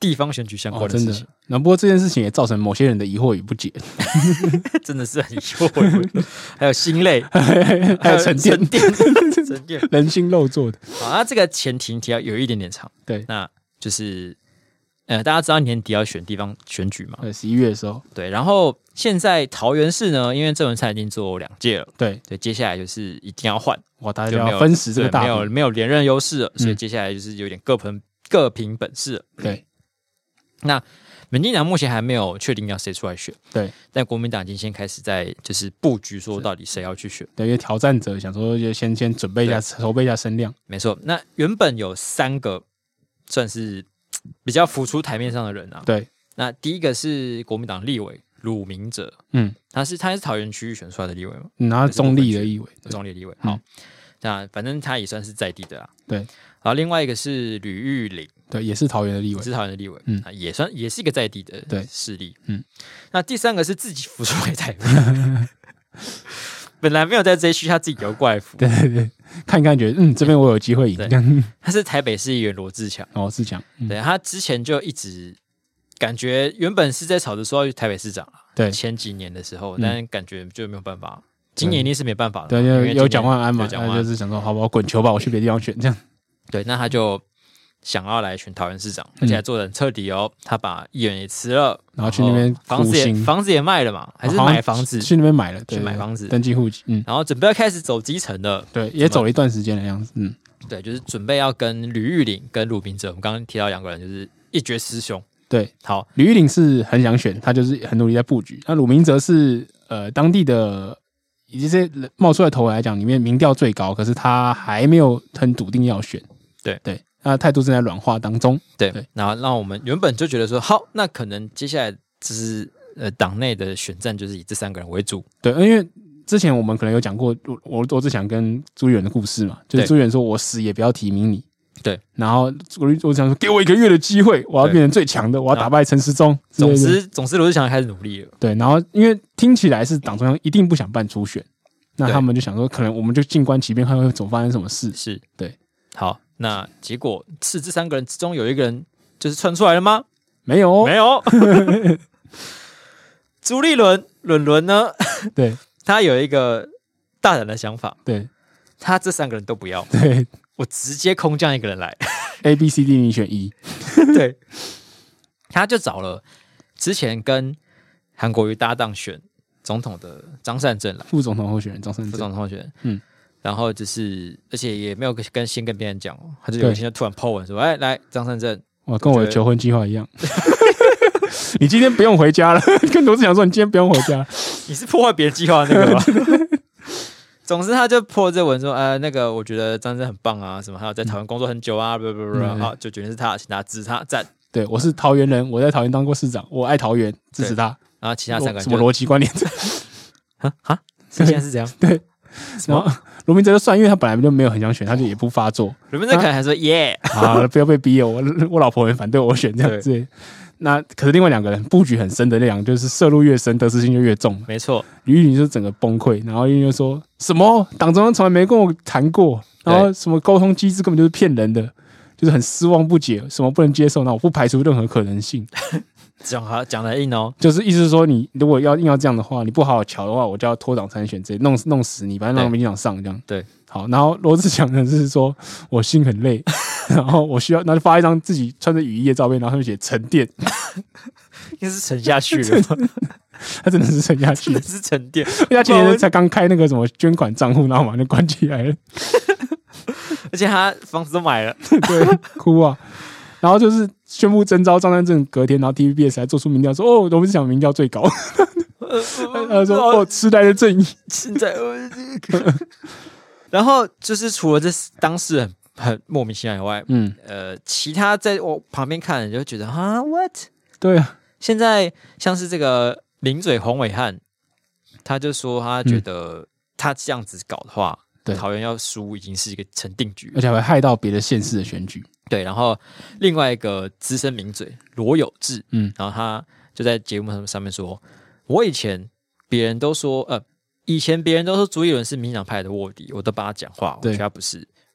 地方选举相关的事情。 那不过这件事情也造成某些人的疑惑与不解， 真的是很疑惑。还有心累， 还有沉淀，人心肉做的。 好，那这个前提要有一点点长。 对， 那就是大家知道年底要选地方选举嘛 ？11月的时候。 对，然后现在桃园市呢，因为郑文灿已经做2届了， 对， 接下来就是一定要换， 哇，大家要分食这个大饼，没有连任优势了，所以接下来就是有点各凭本事了。 对， 那民进党目前还没有确定要谁出来选， 对， 但国民党已经先开始在就是布局，说到底谁要去选。 对，因为挑战者想说就先准备一下，筹备一下声量。没错，那原本有3个算是比较浮出台面上的人啊。 对， 那第一个是国民党立委鲁明哲，他是桃园区域选出来的立委嘛， 然后中立的立委， 中立的立委。好，那反正他也算是在地的啦。 对， 然后另外一个是吕玉玲， 对，也是桃园的立委， 也是一个在地的势力。那第3个是自己浮出来台面，本来没有在这一区，他自己游过来浮。 对，看一看觉得这边我有机会赢。 他是台北市议员罗志强， 志强， 对，他之前就一直感觉原本是在吵着说要去台北市长了， 对， 前几年的时候，但感觉就没有办法。今年一定是没办法的， 对，有蒋万安嘛，他就是想说，好吧，我滚球吧，我去别的地方选这样。 对，那他就想要来选桃园市长，而且还做得很彻底哦。他把议员也辞了， 然后去那边房子也卖了嘛，还是买房子？ 去那边买了， 去买房子， 登记户籍， 然后准备要开始走基层了。 对，也走了一段时间的样子， 对，就是准备要跟吕玉玲跟鲁明哲，我们刚刚提到2个人，就是一决师兄。 对， 好， 吕玉玲是很想选，他就是很努力在布局。那鲁明哲是当地的。以及这些冒出来头来讲，里面民调最高，可是他还没有很笃定要选。 对， 那态度正在软化当中。 对，然后让我们原本就觉得说，好，那可能接下来就是党内的选战就是以这3个人为主。 对，因为之前我们可能有讲过罗志祥跟朱立伦的故事嘛，就是朱立伦说我死也不要提名你。 对， 然后罗志祥说给我1个月的机会，我要变成最强的，我要打败陈时中。 总之罗志祥开始努力了。 对，然后因为听起来是党中央一定不想办初选，那他们就想说，可能我们就静观其变，看会总发生什么事。 是， 对。 好，那结果是这3个人之中有一个人就是窜出来了吗？ 没有。 朱立伦呢？ 对， 他有一个大胆的想法。 对， 他这3个人都不要。 对。 我直接空降1个人来 ，A B C D 你选1， 对，他就找了之前跟韩国瑜搭档选总统的张善政来， 副总统候选人张善政， 副总统候选人，然后就是而且也没有先跟别人讲哦，他就有一天就突然 po 文说，哎，来张善政， 哇，跟我的求婚计划一样，你今天不用回家了，跟罗志祥说你今天不用回家， 你是破坏别人计划的那个吗？总之，他就破这文说，那个我觉得张真很棒啊，什么还有在桃园工作很久啊，好，就决定是他，请他支持他赞。 对，我是桃园人，我在桃园当过市长，我爱桃园，支持他。 然后其他3个人什么逻辑观念？ 现在是这样。 对，然后罗明哲就算，因为他本来就没有很想选，他就也不发作。 罗明哲可能还说耶， 好，不要被逼哦，我老婆很反对我选这样子。那可是另外2个人布局很深的那2个，就是涉入越深，得失心就越重。 没错， 吕玉玲就整个崩溃，然后又说什么党中央从来没跟我谈过，然后什么沟通机制根本就是骗人的，就是很失望不解，什么不能接受，那我不排除任何可能性。 讲得硬哦， 就是意思是说，你如果硬要这样的话，你不好好瞧的话，我就要脱党参选，直接弄死你，反正让民进党上这样。 对， 好，然后罗志祥呢是说我心很累，然后我需要，然后就发一张自己穿着雨衣的照片，然后上面写沉淀， 应该是沉下去了吗？ 他真的是沉下去， 真的是沉淀。 他前年才刚开那个什么捐款账户，然后马上就关起来了， 而且他房子都买了， 对，哭啊。然后就是宣布征召张善政，隔天，然后 TVBS 还做出民调说，哦，罗志祥民调最高，他说哦，时代的正义， 现在，然后就是除了这当事很莫名其妙以外，其他在我旁边看的人就觉得啊 ，what？ 对啊， 现在像是这个名嘴洪伟汉，他就说他觉得他这样子搞的话，桃园要输已经是一个成定局， 而且还会害到别的县市的选举。 对，然后另外一个资深名嘴罗有志，然后他就在节目上面说，我以前别人都说朱立伦是民进党派的卧底，我都帮他讲话，我觉得他不是。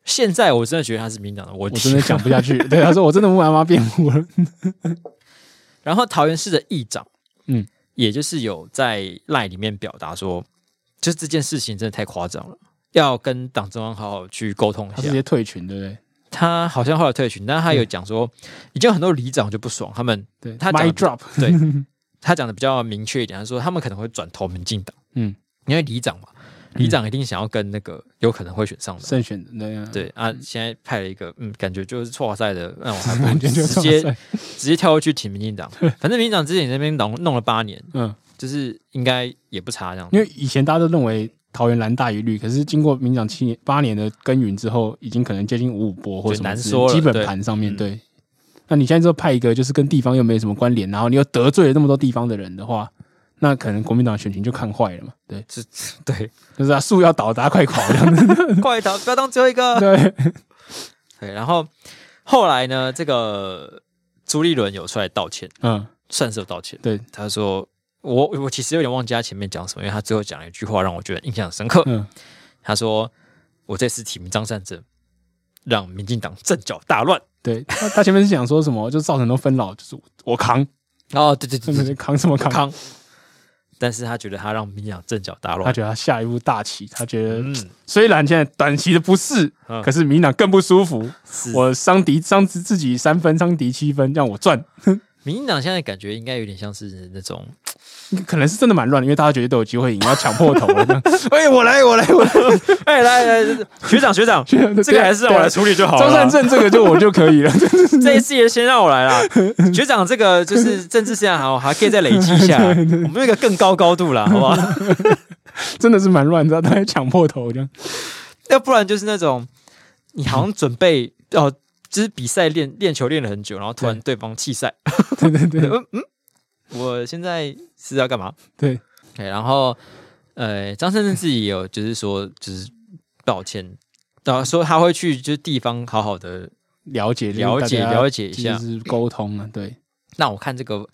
现在我真的觉得他是民进党的问题， 我真的讲不下去。对，他说我真的不办法辩护了。 然后桃园市的议长，也就是有在 LINE 里面表达说，就这件事情真的太夸张了，要跟党中央好好去沟通一下。 他直接退群，对不对？ 他好像后来退群，但是他有讲说，已经有很多里长就不爽，他们对他讲 drop， 对他讲的比较明确一点，他说他们可能会转投民进党，因为里长嘛。里长一定想要跟那个有可能会选上的胜选的对啊，现在派了一个感觉就是错赛的，那我还不如直接跳过去挺民进党。反正民进党之前那边弄了8年，就是应该也不差这样。 因为以前大家都认为桃园蓝大于绿，可是经过民进党8年的耕耘之后，已经可能接近5-5波或什么基本盘上面对。那你现在就派一个就是跟地方又没什么关联，然后你又得罪了那么多地方的人的话。那可能国民党选情就看坏了嘛？对， 对， 就是树要倒，大家快跑这样子， 快逃，不要当最后一个。对，然后后来呢，这个朱立伦有出来道歉，算是有道歉。对，他说我其实有点忘记他前面讲什么，因为他最后讲了一句话让我觉得印象深刻。他说我这次提名张善政，让民进党阵脚大乱。 对，他前面是讲说什么，就造成都纷扰，就是我扛。 哦，对， 扛什么扛？ 但是他觉得他让民进党阵脚大乱， 他觉得他下一步大棋，他觉得虽然现在短期的不是，可是民进党更不舒服。我伤自己3分，伤敌7分，让我赚。 民进党现在感觉应该有点像是那种， 可能是真的蛮乱的，因为大家觉得都有机会赢，要抢破头了。哎，我来， 哎，来，学长，这个还是让我来处理就好了。 张善政这个就我就可以了。 这一次也先让我来啦，学长，这个就是政治现在还可以再累积一下，我们有一个更高度啦，好不好？ 真的是蛮乱的，他还抢破头这样。 要不然就是那种你好像准备就是比赛练球练了很久，然后突然对方弃赛。对，我现在是要干嘛？对，然后张善政自己也有就是说就是道歉，说他会去就是地方好好的了解一下， 就是沟通啊。对， 那我看这个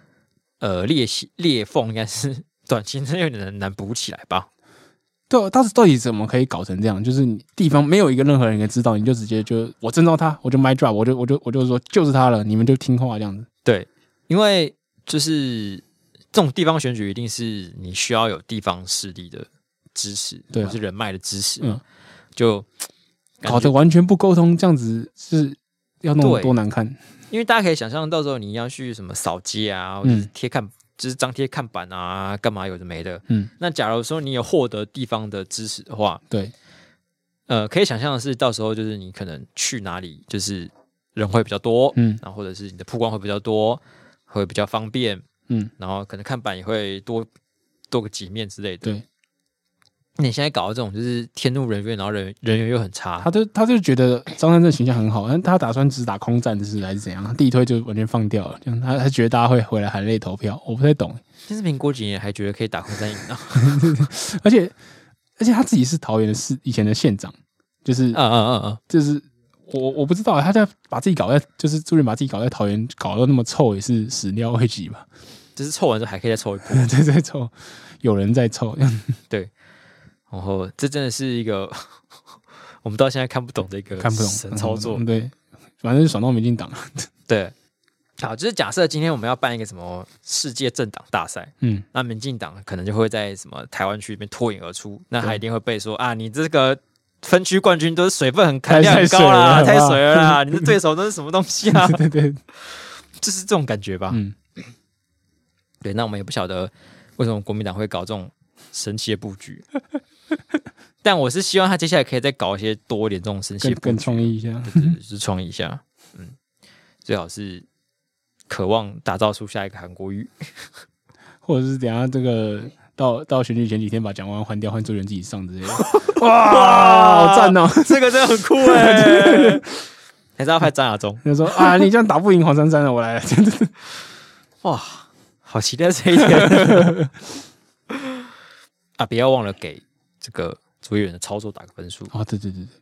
裂缝应该是短期内有点难补起来吧。 对，到底怎么可以搞成这样？就是你地方没有一个任何人可以知道，你就直接就我征召他，我就 my drop， 我就说就是他了，你们就听话这样子。 对，因为就是这种地方选举，一定是你需要有地方势力的支持，或是人脉的支持，就搞得完全不沟通，这样子是要弄多难看。 因为大家可以想象，到时候你要去什么扫街啊，或者是贴看。就是张贴看板啊，干嘛有的没的。那假如说你有获得地方的支持的话，对，可以想象的是，到时候就是你可能去哪里，就是人会比较多，然后或者是你的曝光会比较多，会比较方便，然后可能看板也会多个几面之类的。对，你现在搞到这种就是天怒人怨，然后人缘又很差， 他就觉得张善政形象很好，但他打算只打空战还是怎样？地推就完全放掉了，这样他觉得大家会回来含泪投票，我不太懂。 但是民国几年还觉得可以打空战赢啊？ 而且他自己是桃园的以前的县长，就是就是我不知道他在把自己搞在就是朱立伦把自己搞在桃园搞到那么臭，也是始料未及吧？ 就是臭完之后还可以再臭一波， 再臭，有人在臭， 对。然后这真的是一个我们到现在看不懂的一个神操作， 对，反正就爽到民进党。 对，好，就是假设今天我们要办一个什么世界政党大赛，那民进党可能就会在什么台湾区里面脱颖而出，那他一定会被说啊，你这个分区冠军都是水分含量很高啦，太水了啦，你的对手都是什么东西啊？对，就是这种感觉吧。对，那我们也不晓得为什么国民党会搞这种神奇的布局。但我是希望他接下来可以再搞一些多一点这种神奇的布局， 更创意一下， 对，就是创意一下，最好是渴望打造出下一个韩国瑜， 或者是等一下这个到选举前几天把蒋万安换掉，换周元自己上之类的，哇，好赞哦！ 这个真的很酷哎，还是要派张亚中， 他说啊，你这样打不赢黄珊珊了，我来了， 哇，好期待这一天啊！不要忘了给这个主演的操作打个分数啊！对，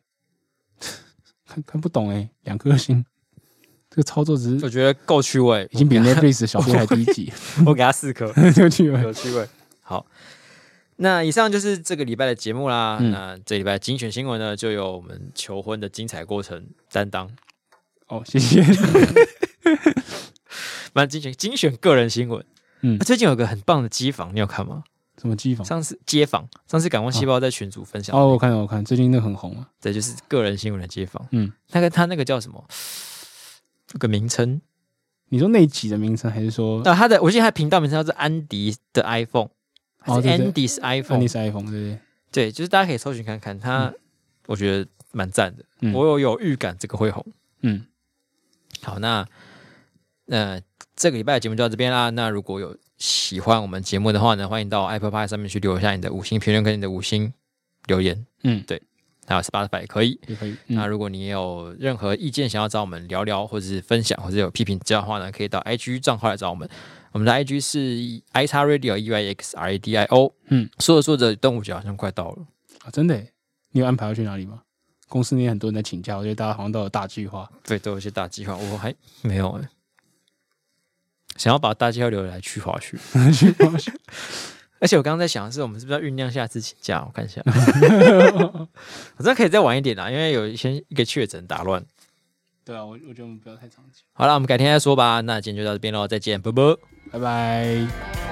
看不懂2颗星，这个操作只是我觉得够趣味， 已经比 Netflix 的小编还低级。 我给他4颗，有趣味。好， 那以上就是这个礼拜的节目啦。那这礼拜精选新闻呢，就由我们求婚的精彩过程担当。 哦，谢谢。 蛮精选个人新闻。最近有个很棒的机房，你有看吗？ 什么机房？ 上次感光细胞在群组分享。 我看，最近那很红啊。 对，就是个人新闻的街访。他那个叫什么？这个名称，你说那一集的名称，还是说？ 我记得他的频道名称叫做安迪的 iPhone， 还是 Andy's iPhone？ Andy's iPhone， 对。 对，就是大家可以搜寻看看，他我觉得蛮赞的。我有预感这个会红。好，那这个礼拜的节目就到这边啦。那如果有喜欢我们节目的话呢，欢迎到 Apple Podcast 上面去留下你的5星评论跟你的5星留言。对，还有 Spotify 也可以。那如果你有任何意见想要找我们聊聊，或者是分享，或者有批评指教的话呢，可以到 IG 账号来找我们。我们的 IG 是 iXradio EYXRADIO。说着端午节好像快到了啊！真的耶？你有安排要去哪里吗？公司里很多人在请假，我觉得大家好像都有大计划。 对，都有一些大计划，我还没有哎。想要把大计划留来去滑雪，而且我刚刚在想的是，我们是不是要酝酿下次请假？我看一下，好像可以再晚一点啦，因为有一个确诊打乱。 对啊，我觉得我们不要太长期。 好了，我们改天再说吧。那今天就到这边喽，再见，拜拜， 拜拜。